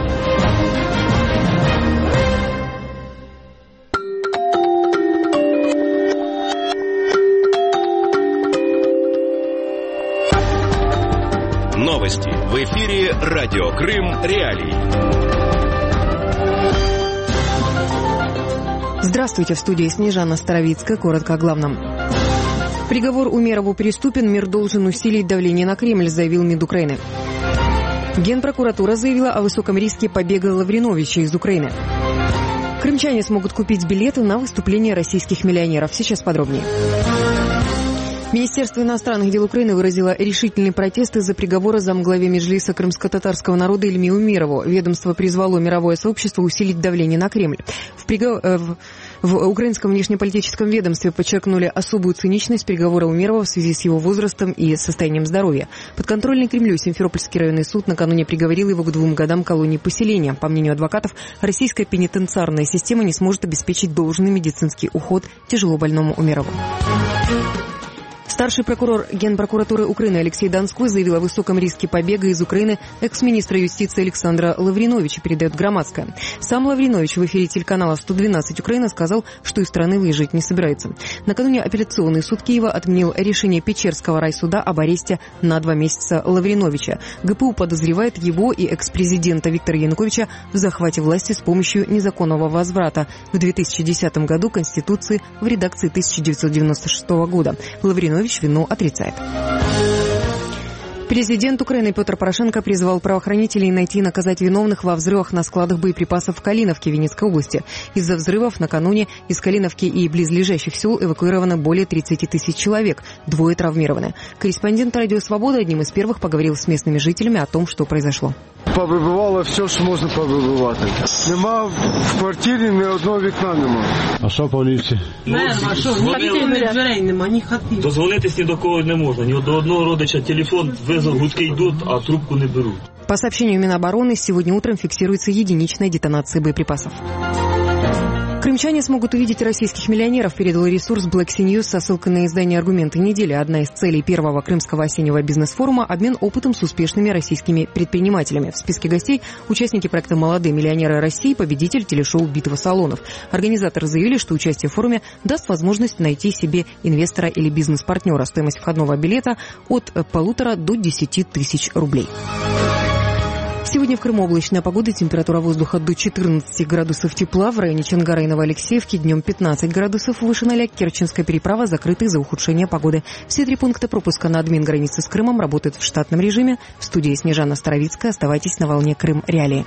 Новости в эфире радио Крым Реалии. Здравствуйте, в студии Снежана Старовицкая. Коротко о главном. Приговор Умерову переступен, мир должен усилить давление на Кремль, заявил МИД Украины. Генпрокуратура заявила о высоком риске побега Лавриновича из Украины. Крымчане смогут купить билеты на выступление российских миллионеров. Сейчас подробнее. Министерство иностранных дел Украины выразило решительный протест из-за приговора замглаве Меджлиса крымско-татарского народа Ильми Умерову. Ведомство призвало мировое сообщество усилить давление на Кремль. В, пригов... в... в украинском внешнеполитическом ведомстве подчеркнули особую циничность приговора Умерова в связи с его возрастом и состоянием здоровья. Подконтрольный Кремлю Симферопольский районный суд накануне приговорил его к двум годам колонии поселения. По мнению адвокатов, российская пенитенциарная система не сможет обеспечить должный медицинский уход тяжело больному Умерову. Старший прокурор Генпрокуратуры Украины Алексей Донской заявил о высоком риске побега из Украины экс-министра юстиции Александра Лавриновича, передает Громадская. Сам Лавринович в эфире телеканала сто двенадцать Украина сказал, что из страны выезжать не собирается. Накануне апелляционный суд Киева отменил решение Печерского райсуда об аресте на два месяца Лавриновича. ГПУ подозревает его и экс-президента Виктора Януковича в захвате власти с помощью незаконного возврата в две тысячи десятом году Конституции в редакции тысяча девятьсот девяносто шестого года. Лавринович вину отрицает. Президент Украины Петр Порошенко призвал правоохранителей найти и наказать виновных во взрывах на складах боеприпасов в Калиновке Винницкой области. Из-за взрывов накануне из Калиновки и близлежащих сел эвакуировано более тридцати тысяч человек, двое травмированы. Корреспондент «Радио Свобода» одним из первых поговорил с местными жителями о том, что произошло. Повибивало все, що можна повибивати. Нема в квартирі ні одного вікна нема. А що по ліфті? Не, а що, ні дверей нема, ні хати. Дозвонитись ні до кого не можна, ні до одного родича телефон, визов, гудки йдуть, а трубку не беруть. По сообщению Минобороны, сегодня утром фиксируется единичная детонация боеприпасов. Крымчане смогут увидеть российских миллионеров, передал ресурс Black Sea News со ссылкой на издание «Аргументы недели». Одна из целей первого крымского осеннего бизнес-форума – обмен опытом с успешными российскими предпринимателями. В списке гостей – участники проекта «Молодые миллионеры России», победитель телешоу «Битва салонов». Организаторы заявили, что участие в форуме даст возможность найти себе инвестора или бизнес-партнера. Стоимость входного билета от полутора до десяти тысяч рублей. Сегодня в Крыму облачная погода, температура воздуха до четырнадцати градусов тепла, в районе Чонгара и Новоалексеевки днем пятнадцать градусов, выше ноля. Керченская переправа закрыта из-за ухудшения погоды. Все три пункта пропуска на админ границы с Крымом работают в штатном режиме. В студии Снежана Старовицкая. Оставайтесь на волне Крым Реалии.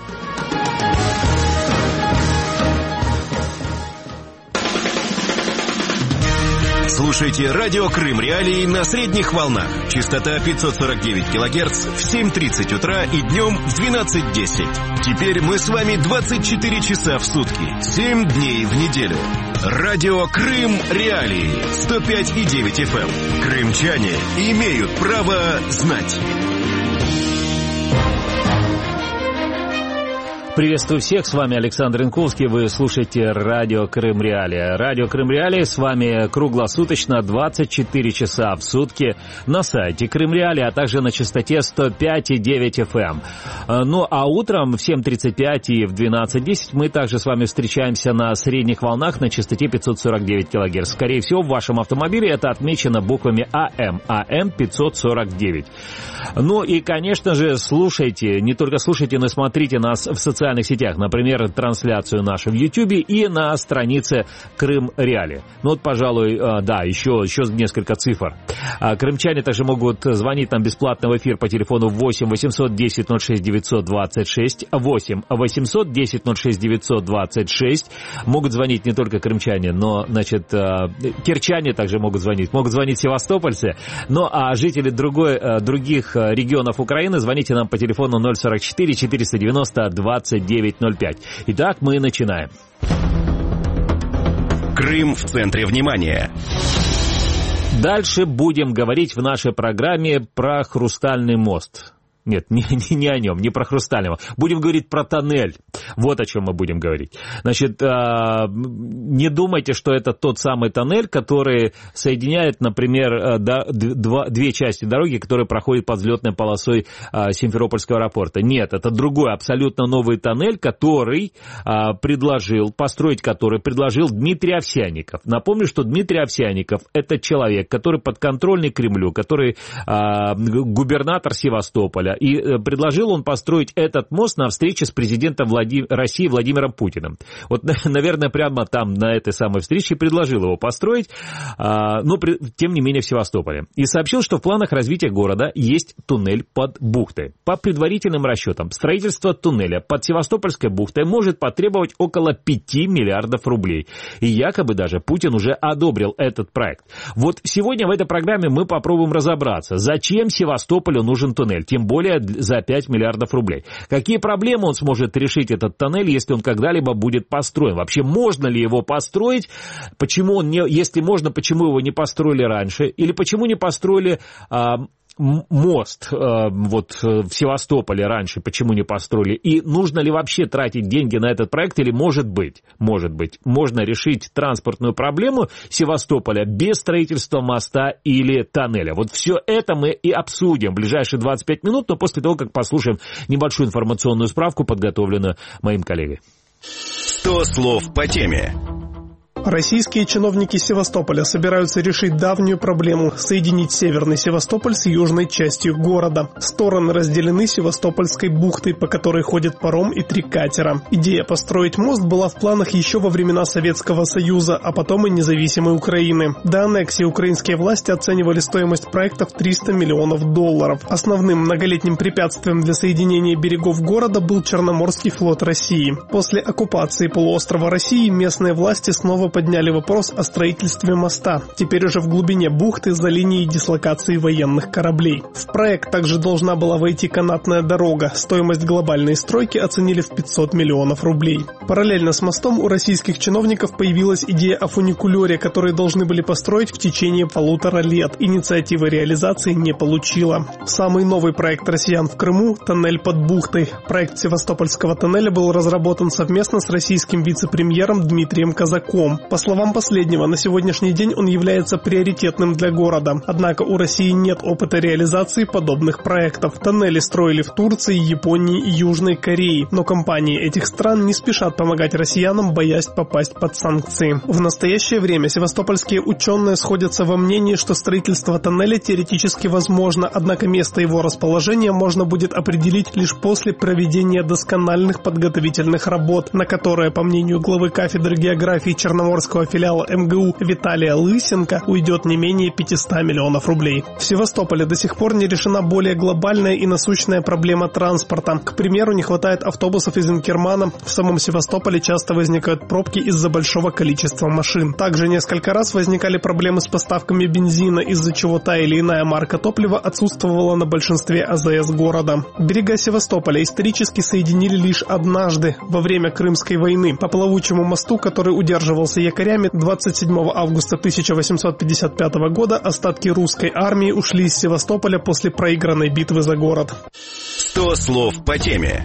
Слушайте радио Крым Реалии на средних волнах. Частота пятьсот сорок девять килогерц в семь тридцать утра и днем в двенадцать десять. Теперь мы с вами двадцать четыре часа в сутки, семь дней в неделю. Радио Крым Реалии сто пять и девять эф эм. Крымчане имеют право знать. Приветствую всех, с вами Александр Инковский, вы слушаете радио Крым Реалии. Радио Крым Реалии с вами круглосуточно двадцать четыре часа в сутки на сайте Крым Реалии, а также на частоте сто пять и девять эф эм. Ну а утром в семь тридцать пять и в двенадцать десять мы также с вами встречаемся на средних волнах на частоте пятьсот сорок девять килогерц. Скорее всего, в вашем автомобиле это отмечено буквами АМ, АМ пятьсот сорок девять. Ну и, конечно же, слушайте, не только слушайте, но и смотрите нас в социальных В социальных сетях, например, трансляцию нашу в Ютьюбе и на странице Крым Реалии. Ну вот, пожалуй, да, еще, еще несколько цифр. Крымчане также могут звонить нам бесплатно в эфир по телефону восемь восемьсот десять ноль шесть девятьсот двадцать шесть, восемь восемьсот десять ноль шесть девятьсот двадцать шесть. Могут звонить не только крымчане, но, значит, кирчане также могут звонить, могут звонить севастопольцы. Ну а жители другой, других регионов Украины, звоните нам по телефону ноль сорок четыре четыреста девяносто двадцать девять ноль пять. Итак, мы начинаем. Крым в центре внимания. Дальше будем говорить в нашей программе про Хрустальный мост. Нет, не, не, не о нем, не про Хрустального. Будем говорить про тоннель. Вот о чем мы будем говорить. Значит, э, не думайте, что это тот самый тоннель, который соединяет, например, да, два, две части дороги, которые проходят под взлетной полосой э, Симферопольского аэропорта. Нет, это другой, абсолютно новый тоннель, который э, предложил, построить который предложил Дмитрий Овсянников. Напомню, что Дмитрий Овсянников – это человек, который подконтрольный Кремлю, который э, губернатор Севастополя. И предложил он построить этот мост на встрече с президентом Влади... России Владимиром Путиным. Вот, наверное, прямо там, на этой самой встрече, предложил его построить, но, тем не менее, в Севастополе. И сообщил, что в планах развития города есть туннель под бухтой. По предварительным расчетам, строительство туннеля под Севастопольской бухтой может потребовать около пяти миллиардов рублей. И якобы даже Путин уже одобрил этот проект. Вот сегодня в этой программе мы попробуем разобраться, зачем Севастополю нужен туннель, тем более за пять миллиардов рублей. Какие проблемы он сможет решить, этот тоннель, если он когда-либо будет построен? Вообще, можно ли его построить? Почему он не, если можно, почему его не построили раньше? Или почему не построили а, мост а, вот в Севастополе раньше, почему не построили? И нужно ли вообще тратить деньги на этот проект? Или может быть, может быть, можно решить транспортную проблему Севастополя без строительства моста или тоннеля? Вот все это мы и обсудим в ближайшие двадцать пять минут, но после того, как послушаем небольшую информационную справку, подготовленную моим коллегой. сто слов по теме. Российские чиновники Севастополя собираются решить давнюю проблему – соединить северный Севастополь с южной частью города. Стороны разделены Севастопольской бухтой, по которой ходит паром и три катера. Идея построить мост была в планах еще во времена Советского Союза, а потом и независимой Украины. До аннексии украинские власти оценивали стоимость проекта в триста миллионов долларов. Основным многолетним препятствием для соединения берегов города был Черноморский флот России. После оккупации полуострова России местные власти снова подняли вопрос о строительстве моста, теперь уже в глубине бухты за линией дислокации военных кораблей. В проект также должна была войти канатная дорога. Стоимость глобальной стройки оценили в пятьсот миллионов рублей. Параллельно с мостом у российских чиновников появилась идея о фуникулере, который должны были построить в течение полутора лет. Инициатива реализации не получила. Самый новый проект россиян в Крыму – тоннель под бухтой. Проект Севастопольского тоннеля был разработан совместно с российским вице-премьером Дмитрием Казаком. По словам последнего, на сегодняшний день он является приоритетным для города. Однако у России нет опыта реализации подобных проектов. Тоннели строили в Турции, Японии и Южной Корее, но компании этих стран не спешат помогать россиянам, боясь попасть под санкции. В настоящее время севастопольские ученые сходятся во мнении, что строительство тоннеля теоретически возможно, однако место его расположения можно будет определить лишь после проведения доскональных подготовительных работ, на которые, по мнению главы кафедры географии Черноморского филиала эм гэ у Виталия Лысенко, уйдет не менее пятьсот миллионов рублей. В Севастополе до сих пор не решена более глобальная и насущная проблема транспорта. К примеру, не хватает автобусов из Инкермана. В самом Севастополе часто возникают пробки из-за большого количества машин. Также несколько раз возникали проблемы с поставками бензина, из-за чего та или иная марка топлива отсутствовала на большинстве а зэ эс города. Берега Севастополя исторически соединили лишь однажды, во время Крымской войны. По плавучему мосту, который удерживался якорями, двадцать седьмого августа тысяча восемьсот пятьдесят пятого года остатки русской армии ушли из Севастополя после проигранной битвы за город. сто слов по теме.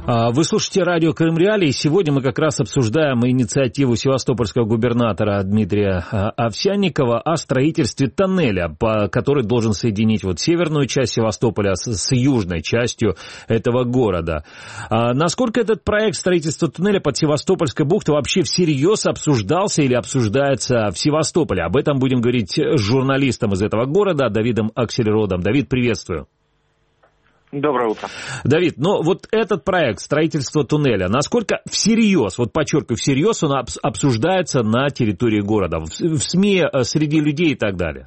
Вы слушаете радио Крым Реалии. Сегодня мы как раз обсуждаем инициативу севастопольского губернатора Дмитрия Овсянникова о строительстве тоннеля, который должен соединить вот северную часть Севастополя с, с южной частью этого города. Насколько этот проект строительства тоннеля под Севастопольской бухтой вообще всерьез обсуждался или обсуждается в Севастополе? Об этом будем говорить с журналистом из этого города Давидом Аксельродом. Давид, приветствую. Доброе утро. Давид, но вот этот проект строительства туннеля, насколько всерьез, вот подчеркиваю, всерьез он обсуждается на территории города, в СМИ, среди людей и так далее?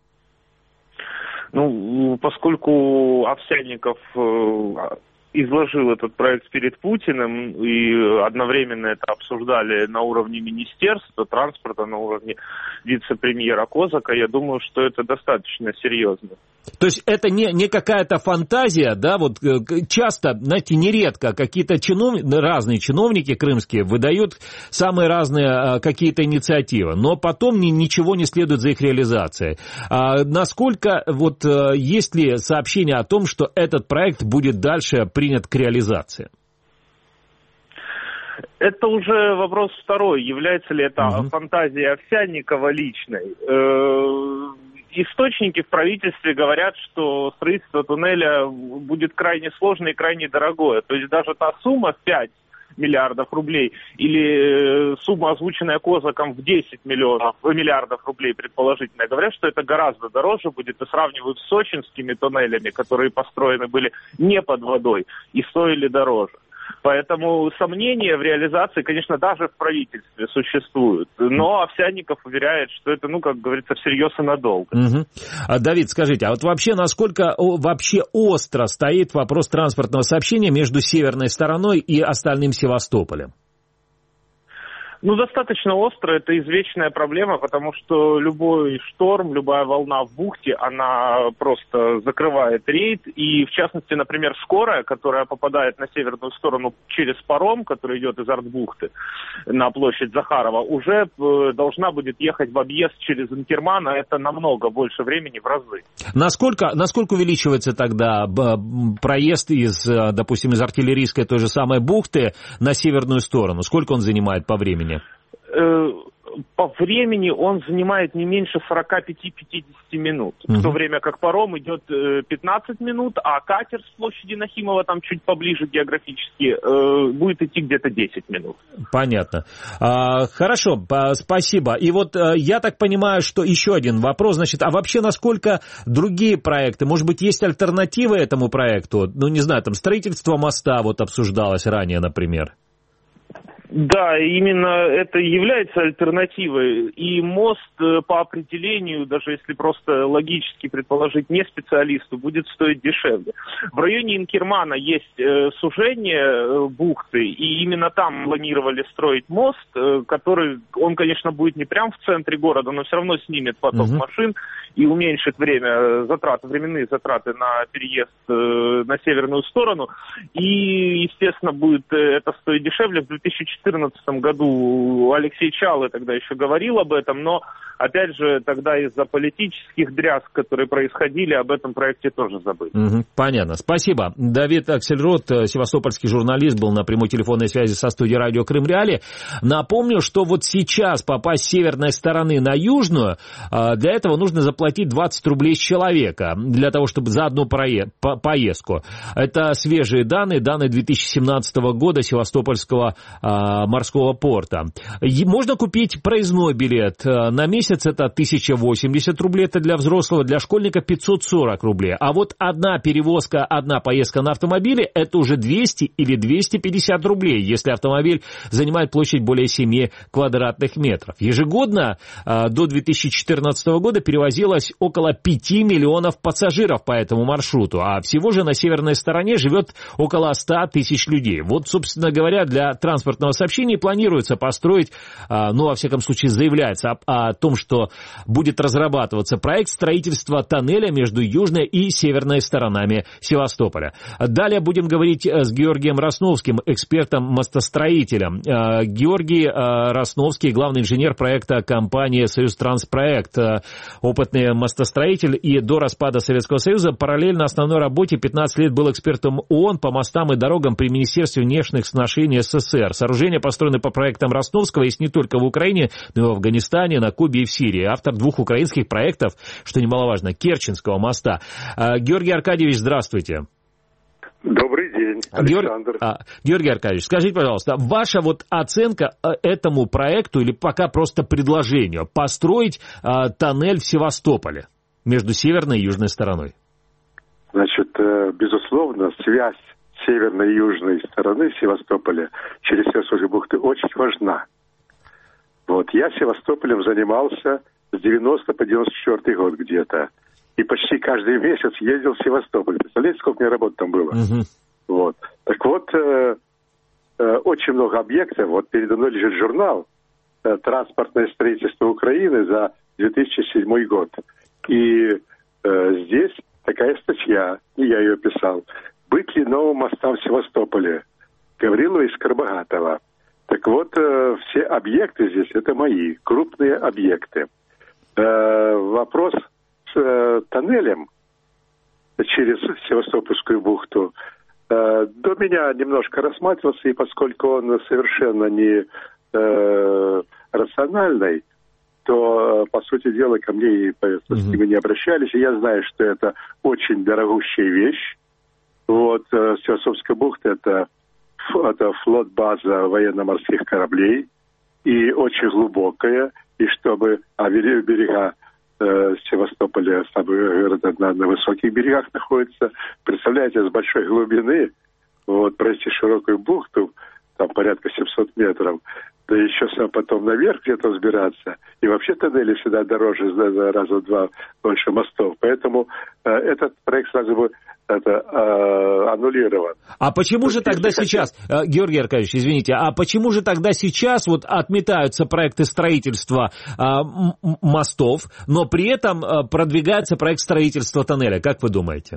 Ну, поскольку Овсянников изложил этот проект перед Путиным, и одновременно это обсуждали на уровне Министерства транспорта, на уровне вице-премьера Козака, я думаю, что это достаточно серьезно. То есть это не, не какая-то фантазия, да, вот часто, знаете, нередко какие-то чинов... разные чиновники крымские выдают самые разные какие-то инициативы, но потом ни, ничего не следует за их реализацией. А насколько, вот, есть ли сообщение о том, что этот проект будет дальше принят к реализации? Это уже вопрос второй. Является ли это угу. фантазия Овсянникова личной? Источники в правительстве говорят, что строительство туннеля будет крайне сложное и крайне дорогое. То есть даже та сумма в пять миллиардов рублей или сумма, озвученная Козаком в десять миллионов, миллиардов рублей предположительно, говорят, что это гораздо дороже будет, и сравнивают с сочинскими туннелями, которые построены были не под водой и стоили дороже. Поэтому сомнения в реализации, конечно, даже в правительстве существуют. Но Овсянников уверяет, что это, ну, как говорится, всерьез и надолго. Угу. А, Давид, скажите, а вот вообще насколько вообще остро стоит вопрос транспортного сообщения между северной стороной и остальным Севастополем? Ну, достаточно остро, это извечная проблема, потому что любой шторм, любая волна в бухте, она просто закрывает рейд. И, в частности, например, скорая, которая попадает на северную сторону через паром, который идет из Артбухты на площадь Захарова, уже должна будет ехать в объезд через Инкерман, а это намного больше времени, в разы. Насколько, насколько увеличивается тогда проезд из, допустим, из артиллерийской той же самой бухты на северную сторону? Сколько он занимает по времени? По времени он занимает не меньше сорок пять-пятьдесят минут, mm-hmm. в то время как паром идет пятнадцать минут, а катер с площади Нахимова, там чуть поближе географически, будет идти где-то десять минут. Понятно. А, хорошо, спасибо. И вот я так понимаю, что еще один вопрос, значит, а вообще насколько другие проекты, может быть, есть альтернативы этому проекту? Ну, не знаю, там строительство моста вот обсуждалось ранее, например. Да, именно это является альтернативой. И мост по определению, даже если просто логически предположить не специалисту, будет стоить дешевле. В районе Инкермана есть сужение бухты, и именно там планировали строить мост, который, он, конечно, будет не прямо в центре города, но все равно снимет поток угу. машин и уменьшит время затрат, временные затраты на переезд на северную сторону. И, естественно, будет это стоить дешевле. В две тысячи четырнадцатом году Алексей Чалы тогда еще говорил об этом, но, опять же, тогда из-за политических дрязг, которые происходили, об этом проекте тоже забыли. Угу, понятно. Спасибо. Давид Аксельрод, севастопольский журналист, был на прямой телефонной связи со студией радио Крым Реалии. Напомню, что вот сейчас попасть с северной стороны на южную, для этого нужно заплатить двадцать рублей с человека, для того, чтобы за одну поездку. Это свежие данные, данные две тысячи семнадцатого года Севастопольского морского порта. Можно купить проездной билет. На месяц это тысяча восемьдесят рублей, это для взрослого, для школьника пятьсот сорок рублей. А вот одна перевозка, одна поездка на автомобиле, это уже двести или двести пятьдесят рублей, если автомобиль занимает площадь более семи квадратных метров. Ежегодно до две тысячи четырнадцатого года перевозилось около пяти миллионов пассажиров по этому маршруту, а всего же на северной стороне живет около ста тысяч людей. Вот, собственно говоря, для транспортного сообщения планируется построить, ну, во всяком случае, заявляется о, о том, что будет разрабатываться проект строительства тоннеля между южной и северной сторонами Севастополя. Далее будем говорить с Георгием Росновским, экспертом-мостостроителем. Георгий Росновский, главный инженер проекта компании «Союзтранспроект», опытный мостостроитель, и до распада Советского Союза параллельно основной работе пятнадцать лет был экспертом ООН по мостам и дорогам при Министерстве внешних сношений СССР. Сооружения построены по проектам Росновского, есть не только в Украине, но и в Афганистане, на Кубе и в Сирии. Автор двух украинских проектов, что немаловажно, Керченского моста. Георгий Аркадьевич, здравствуйте. Добрый день, Александр. Георг... А, Георгий Аркадьевич, скажите, пожалуйста, ваша вот оценка этому проекту или пока просто предложению построить а, тоннель в Севастополе между северной и южной стороной? Значит, безусловно, связь северной и южной стороны Севастополя через Севастопольские бухты очень важна. Вот, я Севастополем занимался с девяностого по девяносто четвёртый год где-то. И почти каждый месяц ездил в Севастополь. Представляете, сколько у меня работы там было? Uh-huh. Вот. Так вот, э, э, очень много объектов. Вот передо мной лежит журнал э, «Транспортное строительство Украины» за две тысячи седьмой год. И э, здесь такая статья, и я ее писал. «Быть ли новым мостам в Севастополе?» Гаврилова и Скоробогатова. Так вот, э, все объекты здесь, это мои, крупные объекты. Э, вопрос с э, тоннелем через Севастопольскую бухту э, до меня немножко рассматривался, и поскольку он совершенно не э, рациональный, то, по сути дела, ко мне и с ними не обращались, и я знаю, что это очень дорогущая вещь. Вот, э, Севастопольская бухта — это, это флот-база военно-морских кораблей, и очень глубокая, и чтобы, а берега э, Севастополя на, на высоких берегах находятся, представляете, с большой глубины, вот, пройти широкую бухту, там порядка семьсот метров, да еще потом наверх где-то взбираться, и вообще тоннели всегда дороже, раза в два больше мостов, поэтому э, этот проект сразу бы это э, аннулирован. А почему же тогда сейчас, э, Георгий Аркадьевич, извините, а почему же тогда сейчас вот отметаются проекты строительства э, мостов, но при этом э, продвигается проект строительства тоннеля, как вы думаете?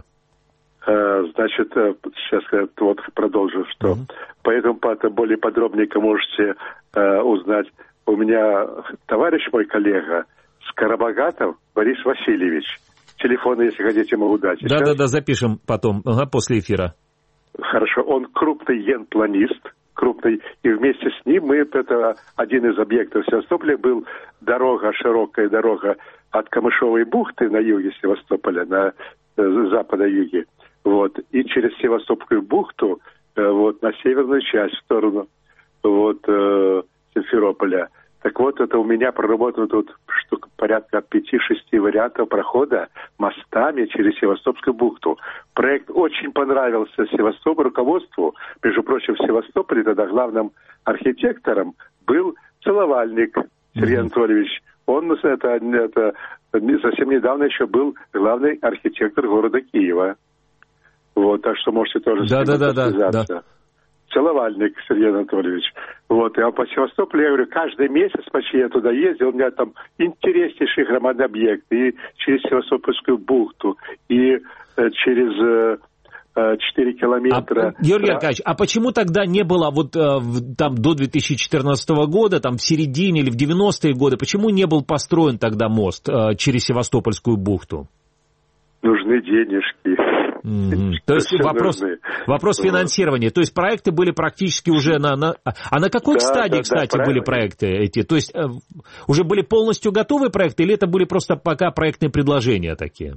Э, значит, э, сейчас я вот продолжу, что mm-hmm. поэтому более подробненько можете э, узнать. У меня товарищ мой коллега Скоробогатов Борис Васильевич. Телефоны, если хотите, могу дать. Да-да-да, запишем потом, ага, после эфира. Хорошо, он крупный генпланист, крупный, и вместе с ним мы, это один из объектов Севастополя, был дорога, широкая дорога от Камышовой бухты на юге Севастополя, на э, западно-юге, вот, и через Севастопольскую бухту, э, вот, на северную часть, в сторону, вот, э, Симферополя. Так вот, это у меня проработано тут штук порядка пяти-шести вариантов прохода мостами через Севастопольскую бухту. Проект очень понравился Севастополю, руководству. Между прочим, в Севастополе тогда главным архитектором был Целовальник Сергей mm-hmm. Анатольевич. Он это, это, совсем недавно еще был главный архитектор города Киева. Вот, так что можете тоже да, с ним да, да, связаться. Да, да. Целовальник Сергей Анатольевич. Вот, я по Севастополю, я говорю, каждый месяц почти я туда ездил, у меня там интереснейший громадный объект, и через Севастопольскую бухту, и э, через э, четыре километра. А, Георгий Аркадьевич, а почему тогда не было вот э, там до две тысячи четырнадцатого года, там в середине или в девяностые годы, почему не был построен тогда мост э, через Севастопольскую бухту? Нужны денежки. Mm-hmm. То есть вопрос, вопрос финансирования. То есть проекты были практически уже на... на... А на какой да, стадии, да, кстати, да, были проекты эти? То есть э, уже были полностью готовые проекты или это были просто пока проектные предложения такие?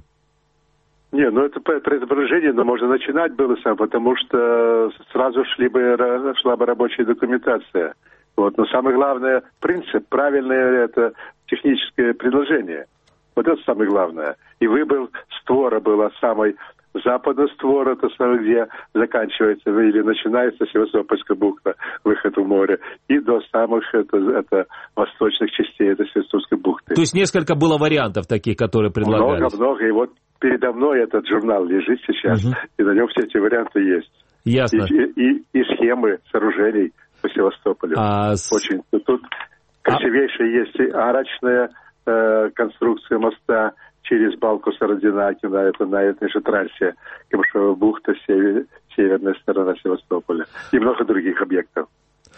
Не, ну это предложение, но можно начинать было сам, потому что сразу шли бы, шла бы рабочая документация. Вот. Но самое главное, принцип, правильное это техническое предложение. Вот это самое главное. И выбор створа была самой... Западный створ, это где заканчивается или начинается Севастопольская бухта, выход в море, и до самых это, это восточных частей этой Севастопольской бухты. То есть несколько было вариантов таких, которые предлагались? Много-много, и вот передо мной этот журнал лежит сейчас, угу. и на нем все эти варианты есть. Ясно. И, и, и схемы сооружений по Севастополю. А... Очень. Тут красивейшая а... есть и арочная э, конструкцию моста через балку Сародинаки на, это, на этой же трассе Камышовая бухта, север, северная сторона Севастополя и много других объектов.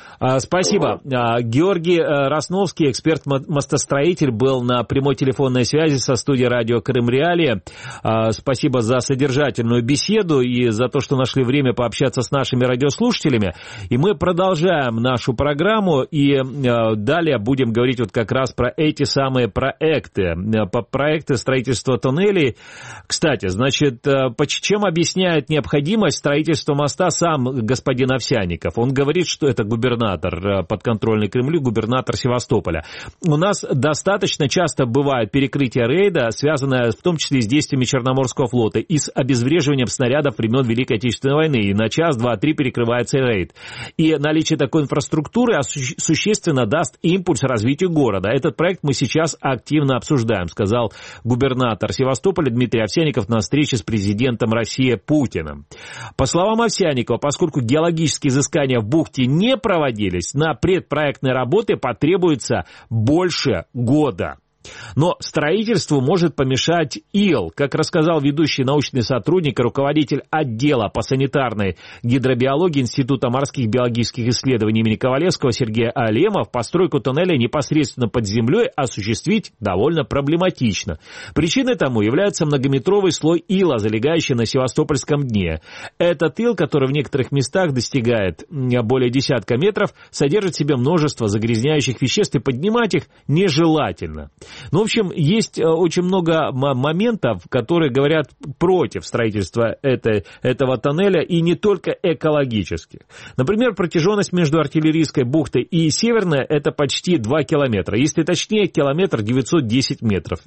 Спасибо. Георгий Росновский, эксперт-мостостроитель, был на прямой телефонной связи со студией радио Крым Реалии. Спасибо за содержательную беседу и за то, что нашли время пообщаться с нашими радиослушателями. И мы продолжаем нашу программу и далее будем говорить вот как раз про эти самые проекты. По проекты строительства туннелей. Кстати, значит, чем объясняет необходимость строительства моста сам господин Овсянников? Он говорит, что это губернатор подконтрольный Кремлю, губернатор Севастополя. У нас достаточно часто бывает перекрытие рейда, связанное в том числе и с действиями Черноморского флота и с обезвреживанием снарядов времен Великой Отечественной войны. И на час, два, три перекрывается рейд. И наличие такой инфраструктуры существенно даст импульс развитию города. Этот проект мы сейчас активно обсуждаем, сказал губернатор Севастополя Дмитрий Овсянников на встрече с президентом России Путиным. По словам Овсянникова, поскольку геологические изыскания в бухте не проводились, на предпроектные работы потребуется больше года. Но строительству может помешать ил. Как рассказал ведущий научный сотрудник и руководитель отдела по санитарной гидробиологии Института морских биологических исследований имени Ковалевского Сергей Алемов, постройку туннеля непосредственно под землей осуществить довольно проблематично. Причиной тому является многометровый слой ила, залегающий на Севастопольском дне. Этот ил, который в некоторых местах достигает более десятка метров, содержит в себе множество загрязняющих веществ, и поднимать их нежелательно. Ну, в общем, есть очень много моментов, которые говорят против строительства этой, этого тоннеля, и не только экологических. Например, протяженность между Артиллерийской бухтой и Северной – это почти два километра. Если точнее, километр девятьсот десять метров.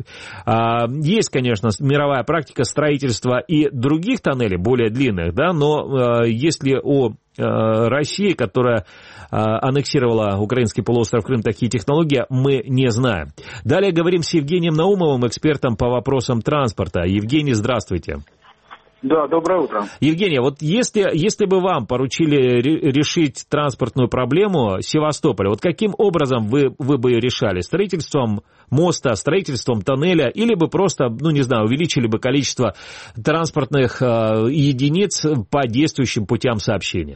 Есть, конечно, мировая практика строительства и других тоннелей, более длинных, да, но если о России, которая аннексировала украинский полуостров Крым, такие технологии мы не знаем. Далее говорим с Евгением Наумовым, экспертом по вопросам транспорта. Евгений, здравствуйте. Да, доброе утро. Евгений, вот если, если бы вам поручили решить транспортную проблему Севастополя, вот каким образом вы, вы бы ее решали? Строительством моста, строительством тоннеля, или бы просто, ну не знаю, увеличили бы количество транспортных э, единиц по действующим путям сообщения?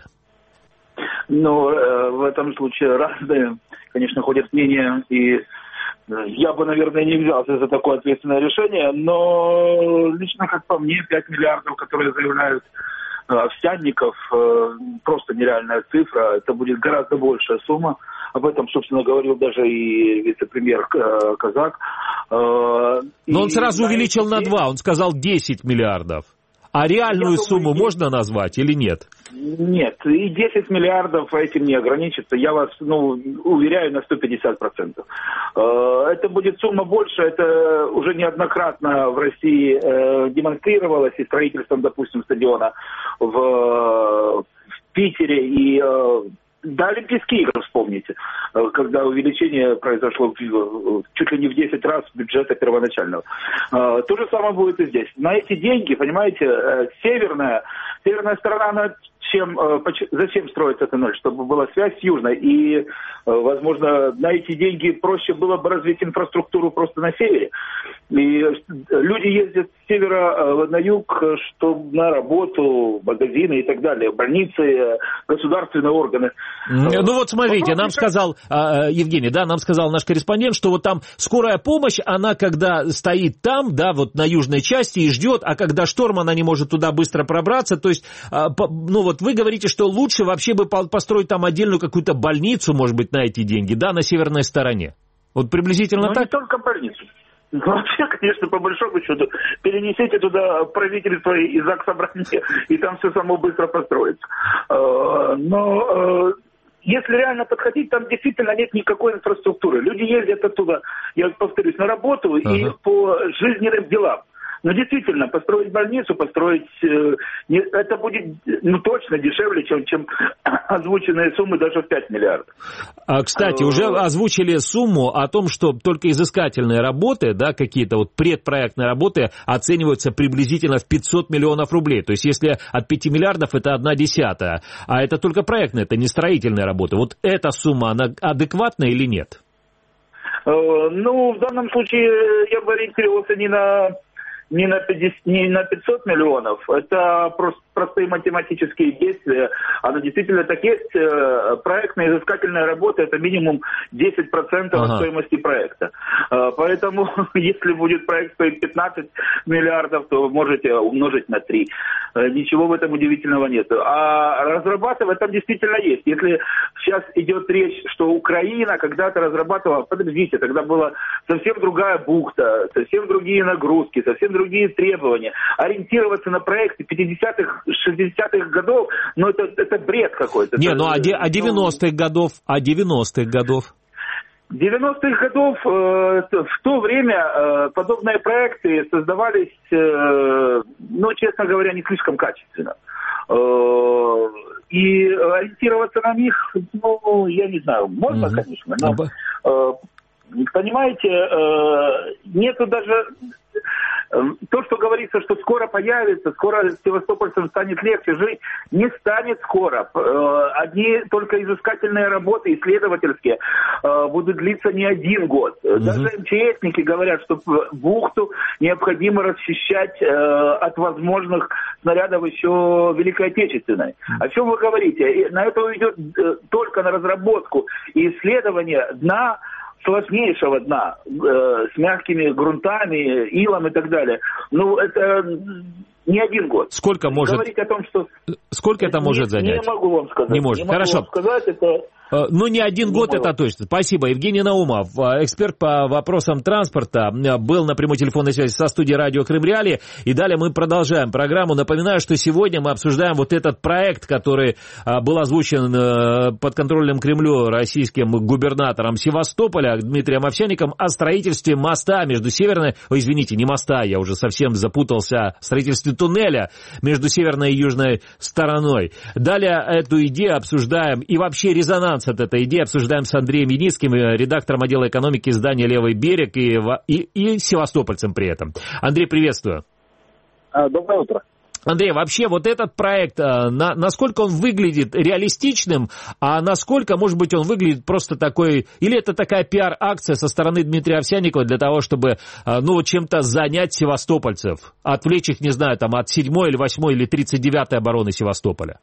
Ну, э, в этом случае разные, конечно, ходят мнения, и я бы, наверное, не взялся за такое ответственное решение, но лично, как по мне, пять миллиардов, которые заявляют э, Овсянников, э, просто нереальная цифра, это будет гораздо большая сумма. Об этом, собственно, говорил даже и вице-премьер э, Казак. Э, но он сразу увеличил на два, он сказал десять миллиардов. А реальную сумму можно назвать или нет? Нет, и десять миллиардов этим не ограничится. Я вас, ну, уверяю на сто пятьдесят процентов. Это будет сумма больше, это уже неоднократно в России демонстрировалось и строительством, допустим, стадиона в, в Питере и... Да, Олимпийские игры вспомните, когда увеличение произошло чуть ли не в десять раз бюджета первоначального. То же самое будет и здесь. На эти деньги, понимаете, северная, северная сторона, она чем, зачем строится туннель? Чтобы была связь с южной. И, возможно, на эти деньги проще было бы развить инфраструктуру просто на севере. И люди ездят с севера на юг, чтобы на работу, магазины и так далее, больницы, государственные органы. Ну вот смотрите, нам сказал, Евгений, да, нам сказал наш корреспондент, что вот там скорая помощь, она когда стоит там, да, вот на южной части и ждет, а когда шторм, она не может туда быстро пробраться, то есть, ну вот вы говорите, что лучше вообще бы построить там отдельную какую-то больницу, может быть, на эти деньги, да, на северной стороне. Вот приблизительно Но так? Не только больницу. Вообще, конечно, по большому счету, перенесите туда правительство и заксобрание, и там все само быстро построится. Но если реально подходить, там действительно нет никакой инфраструктуры. Люди ездят оттуда, я повторюсь, на работу ага. и по жизненным делам. Но действительно, построить больницу, построить, э, не, это будет ну, точно дешевле, чем, чем озвученные суммы даже в пять миллиардов. А, кстати, уже озвучили сумму о том, что только изыскательные работы, да, какие-то вот предпроектные работы оцениваются приблизительно в пятьсот миллионов рублей. То есть, если от пяти миллиардов это одна десятая, а это только проектные, это не строительные работы. Вот эта сумма, она адекватна или нет? Ну, в данном случае я бы ориентировался не на... Не на, пятьдесят, не на пятьсот миллионов, это просто простые математические действия. Оно действительно так есть. Проектная изыскательная работа – это минимум десять процентов ага. от стоимости проекта. Поэтому, если будет проект стоить пятнадцать миллиардов, то можете умножить на три. Ничего в этом удивительного нет. А разрабатывать там действительно есть. Если сейчас идет речь, что Украина когда-то разрабатывала, подождите, тогда была совсем другая бухта, совсем другие нагрузки, совсем другие требования. Ориентироваться на проекты пятидесятых, шестидесятых годов, ну это, это бред какой-то. Не, это, ну а, де, а девяностых ну... годов, а девяностых годов? девяностых годов э, в то время э, подобные проекты создавались, э, ну, честно говоря, не слишком качественно. Э, и ориентироваться на них, ну, я не знаю, можно, угу. конечно, но, э, понимаете, э, нету даже... То, что говорится, что скоро появится, скоро севастопольцам станет легче жить, не станет скоро. Одни только изыскательные работы, исследовательские, будут длиться не один год. Угу. Даже МЧСники говорят, что бухту необходимо расчищать от возможных снарядов еще Великой Отечественной. О чем вы говорите? На это уйдет только на разработку и исследование дна, сложнейшего дна, э, с мягкими грунтами, илом и так далее. Ну, это не один год. Сколько может... Говорить о том, что... Сколько это может не, занять? Не могу вам сказать. Не может. Не Хорошо. могу вам сказать, это... Ну, не один год, это точно. Спасибо. Евгений Наумов, эксперт по вопросам транспорта, был на прямой телефонной связи со студией радио Крым Реалии. И далее мы продолжаем программу. Напоминаю, что сегодня мы обсуждаем вот этот проект, который был озвучен под контролем Кремля российским губернатором Севастополя Дмитрием Овсянником о строительстве моста между северной... Ой, извините, не моста, я уже совсем запутался. О строительстве туннеля между северной и южной стороной. Далее эту идею обсуждаем и вообще резонанс от этой идеи обсуждаем с Андреем Яницким, редактором отдела экономики издания «Левый берег» и, и, и севастопольцем при этом. Андрей, приветствую. Доброе утро. Андрей, вообще вот этот проект, на, насколько он выглядит реалистичным, а насколько, может быть, он выглядит просто такой, или это такая пиар-акция со стороны Дмитрия Овсянникова для того, чтобы, ну, чем-то занять севастопольцев, отвлечь их, не знаю, там, от седьмой или восьмой или тридцать девятой обороны Севастополя?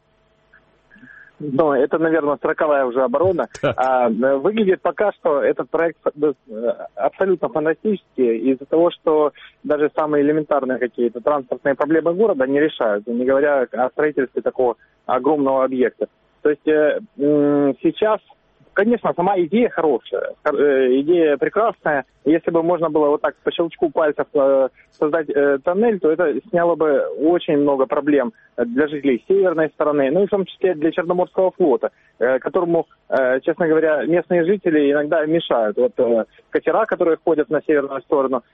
Ну, это, наверное, сороковая уже оборона. А, выглядит пока что этот проект абсолютно фантастический из-за того, что даже самые элементарные какие-то транспортные проблемы города не решают, не говоря о строительстве такого огромного объекта. То есть э, сейчас, конечно, сама идея хорошая, идея прекрасная. Если бы можно было вот так по щелчку пальцев создать тоннель, то это сняло бы очень много проблем для жителей северной стороны, ну и в том числе для Черноморского флота, которому, честно говоря, местные жители иногда мешают. Вот катера, которые ходят на северную сторону,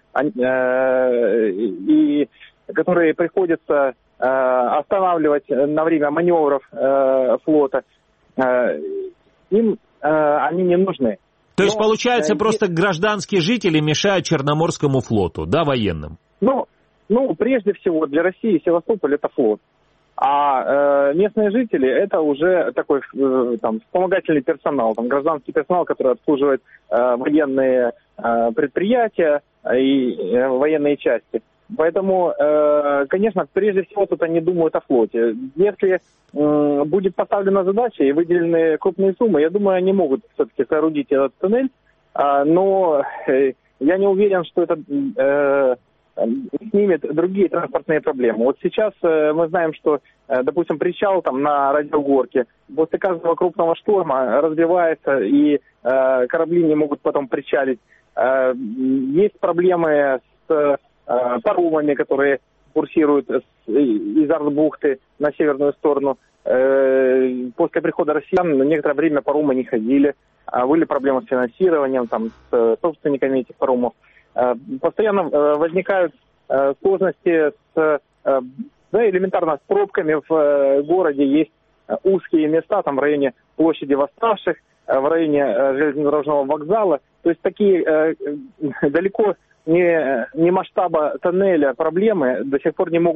и которые приходится останавливать на время маневров флота, им они не нужны. То есть, получается, Но, просто гражданские жители мешают Черноморскому флоту, да, военным? Ну, ну, прежде всего, для России Севастополь – это флот. А э, местные жители – это уже такой э, там, вспомогательный персонал, там, гражданский персонал, который обслуживает э, военные э, предприятия и э, военные части. Поэтому, э, конечно, прежде всего тут они думают о флоте. Если э, будет поставлена задача и выделены крупные суммы, я думаю, они могут все-таки соорудить этот туннель, э, но э, я не уверен, что это э, снимет другие транспортные проблемы. Вот сейчас э, мы знаем, что, э, допустим, причал там на Радиогорке после каждого крупного шторма разбивается, и э, корабли не могут потом причалить. Э, есть проблемы с паромами, которые курсируют из Артбухты на северную сторону. После прихода россиян на некоторое время паромы не ходили. Были проблемы с финансированием, там, с собственниками этих паромов. Постоянно возникают сложности с, да, элементарно с пробками в городе. Есть узкие места там в районе площади Восставших, в районе железнодорожного вокзала. То есть такие далеко не, не масштаба тоннеля проблемы до сих пор не могут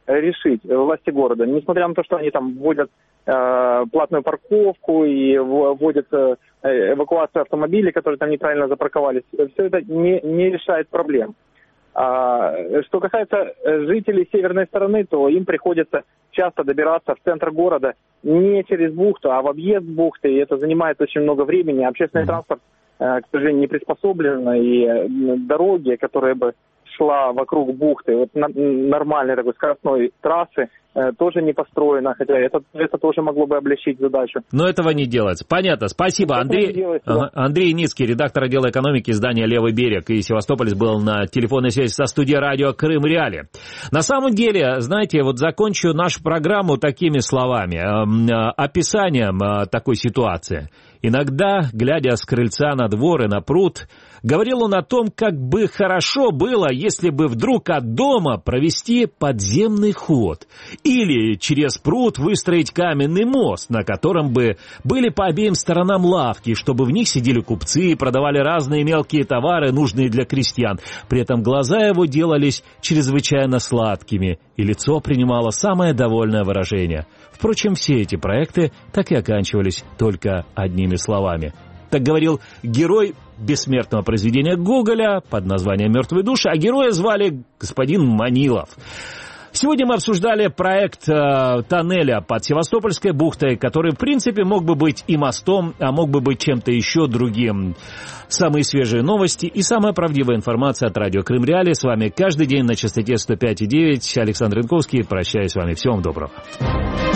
решить власти города. Несмотря на то, что они там вводят э, платную парковку и вводят э, эвакуацию автомобилей, которые там неправильно запарковались, все это не, не решает проблем. А, что касается жителей северной стороны, то им приходится часто добираться в центр города не через бухту, а в объезд бухты, и это занимает очень много времени. Общественный транспорт, к сожалению, не приспособлен, и дороги, которые бы шла вокруг бухты, вот нормальной такой скоростной трассы, тоже не построено, хотя это, это тоже могло бы облегчить задачу. Но этого не делается. Понятно, спасибо. Это Андрей, делается, да. Андрей Ницкий, редактор отдела экономики издания «Левый берег» и Севастополь, был на телефонной связи со студией радио «Крым Реали». На самом деле, знаете, вот закончу нашу программу такими словами, э, описанием э, такой ситуации. Иногда, глядя с крыльца на двор и на пруд, говорил он о том, как бы хорошо было, если бы вдруг от дома провести подземный ход или через пруд выстроить каменный мост, на котором бы были по обеим сторонам лавки, чтобы в них сидели купцы и продавали разные мелкие товары, нужные для крестьян. При этом глаза его делались чрезвычайно сладкими, и лицо принимало самое довольное выражение. Впрочем, все эти проекты так и оканчивались только одними словами. Так говорил герой бессмертного произведения Гоголя под названием «Мертвые души», а героя звали господин Манилов. Сегодня мы обсуждали проект э, тоннеля под Севастопольской бухтой, который, в принципе, мог бы быть и мостом, а мог бы быть чем-то еще другим. Самые свежие новости и самая правдивая информация от радио Крым Реали. С вами каждый день на частоте сто пять и девять. Александр Янковский. Прощаюсь с вами. Всего вам доброго.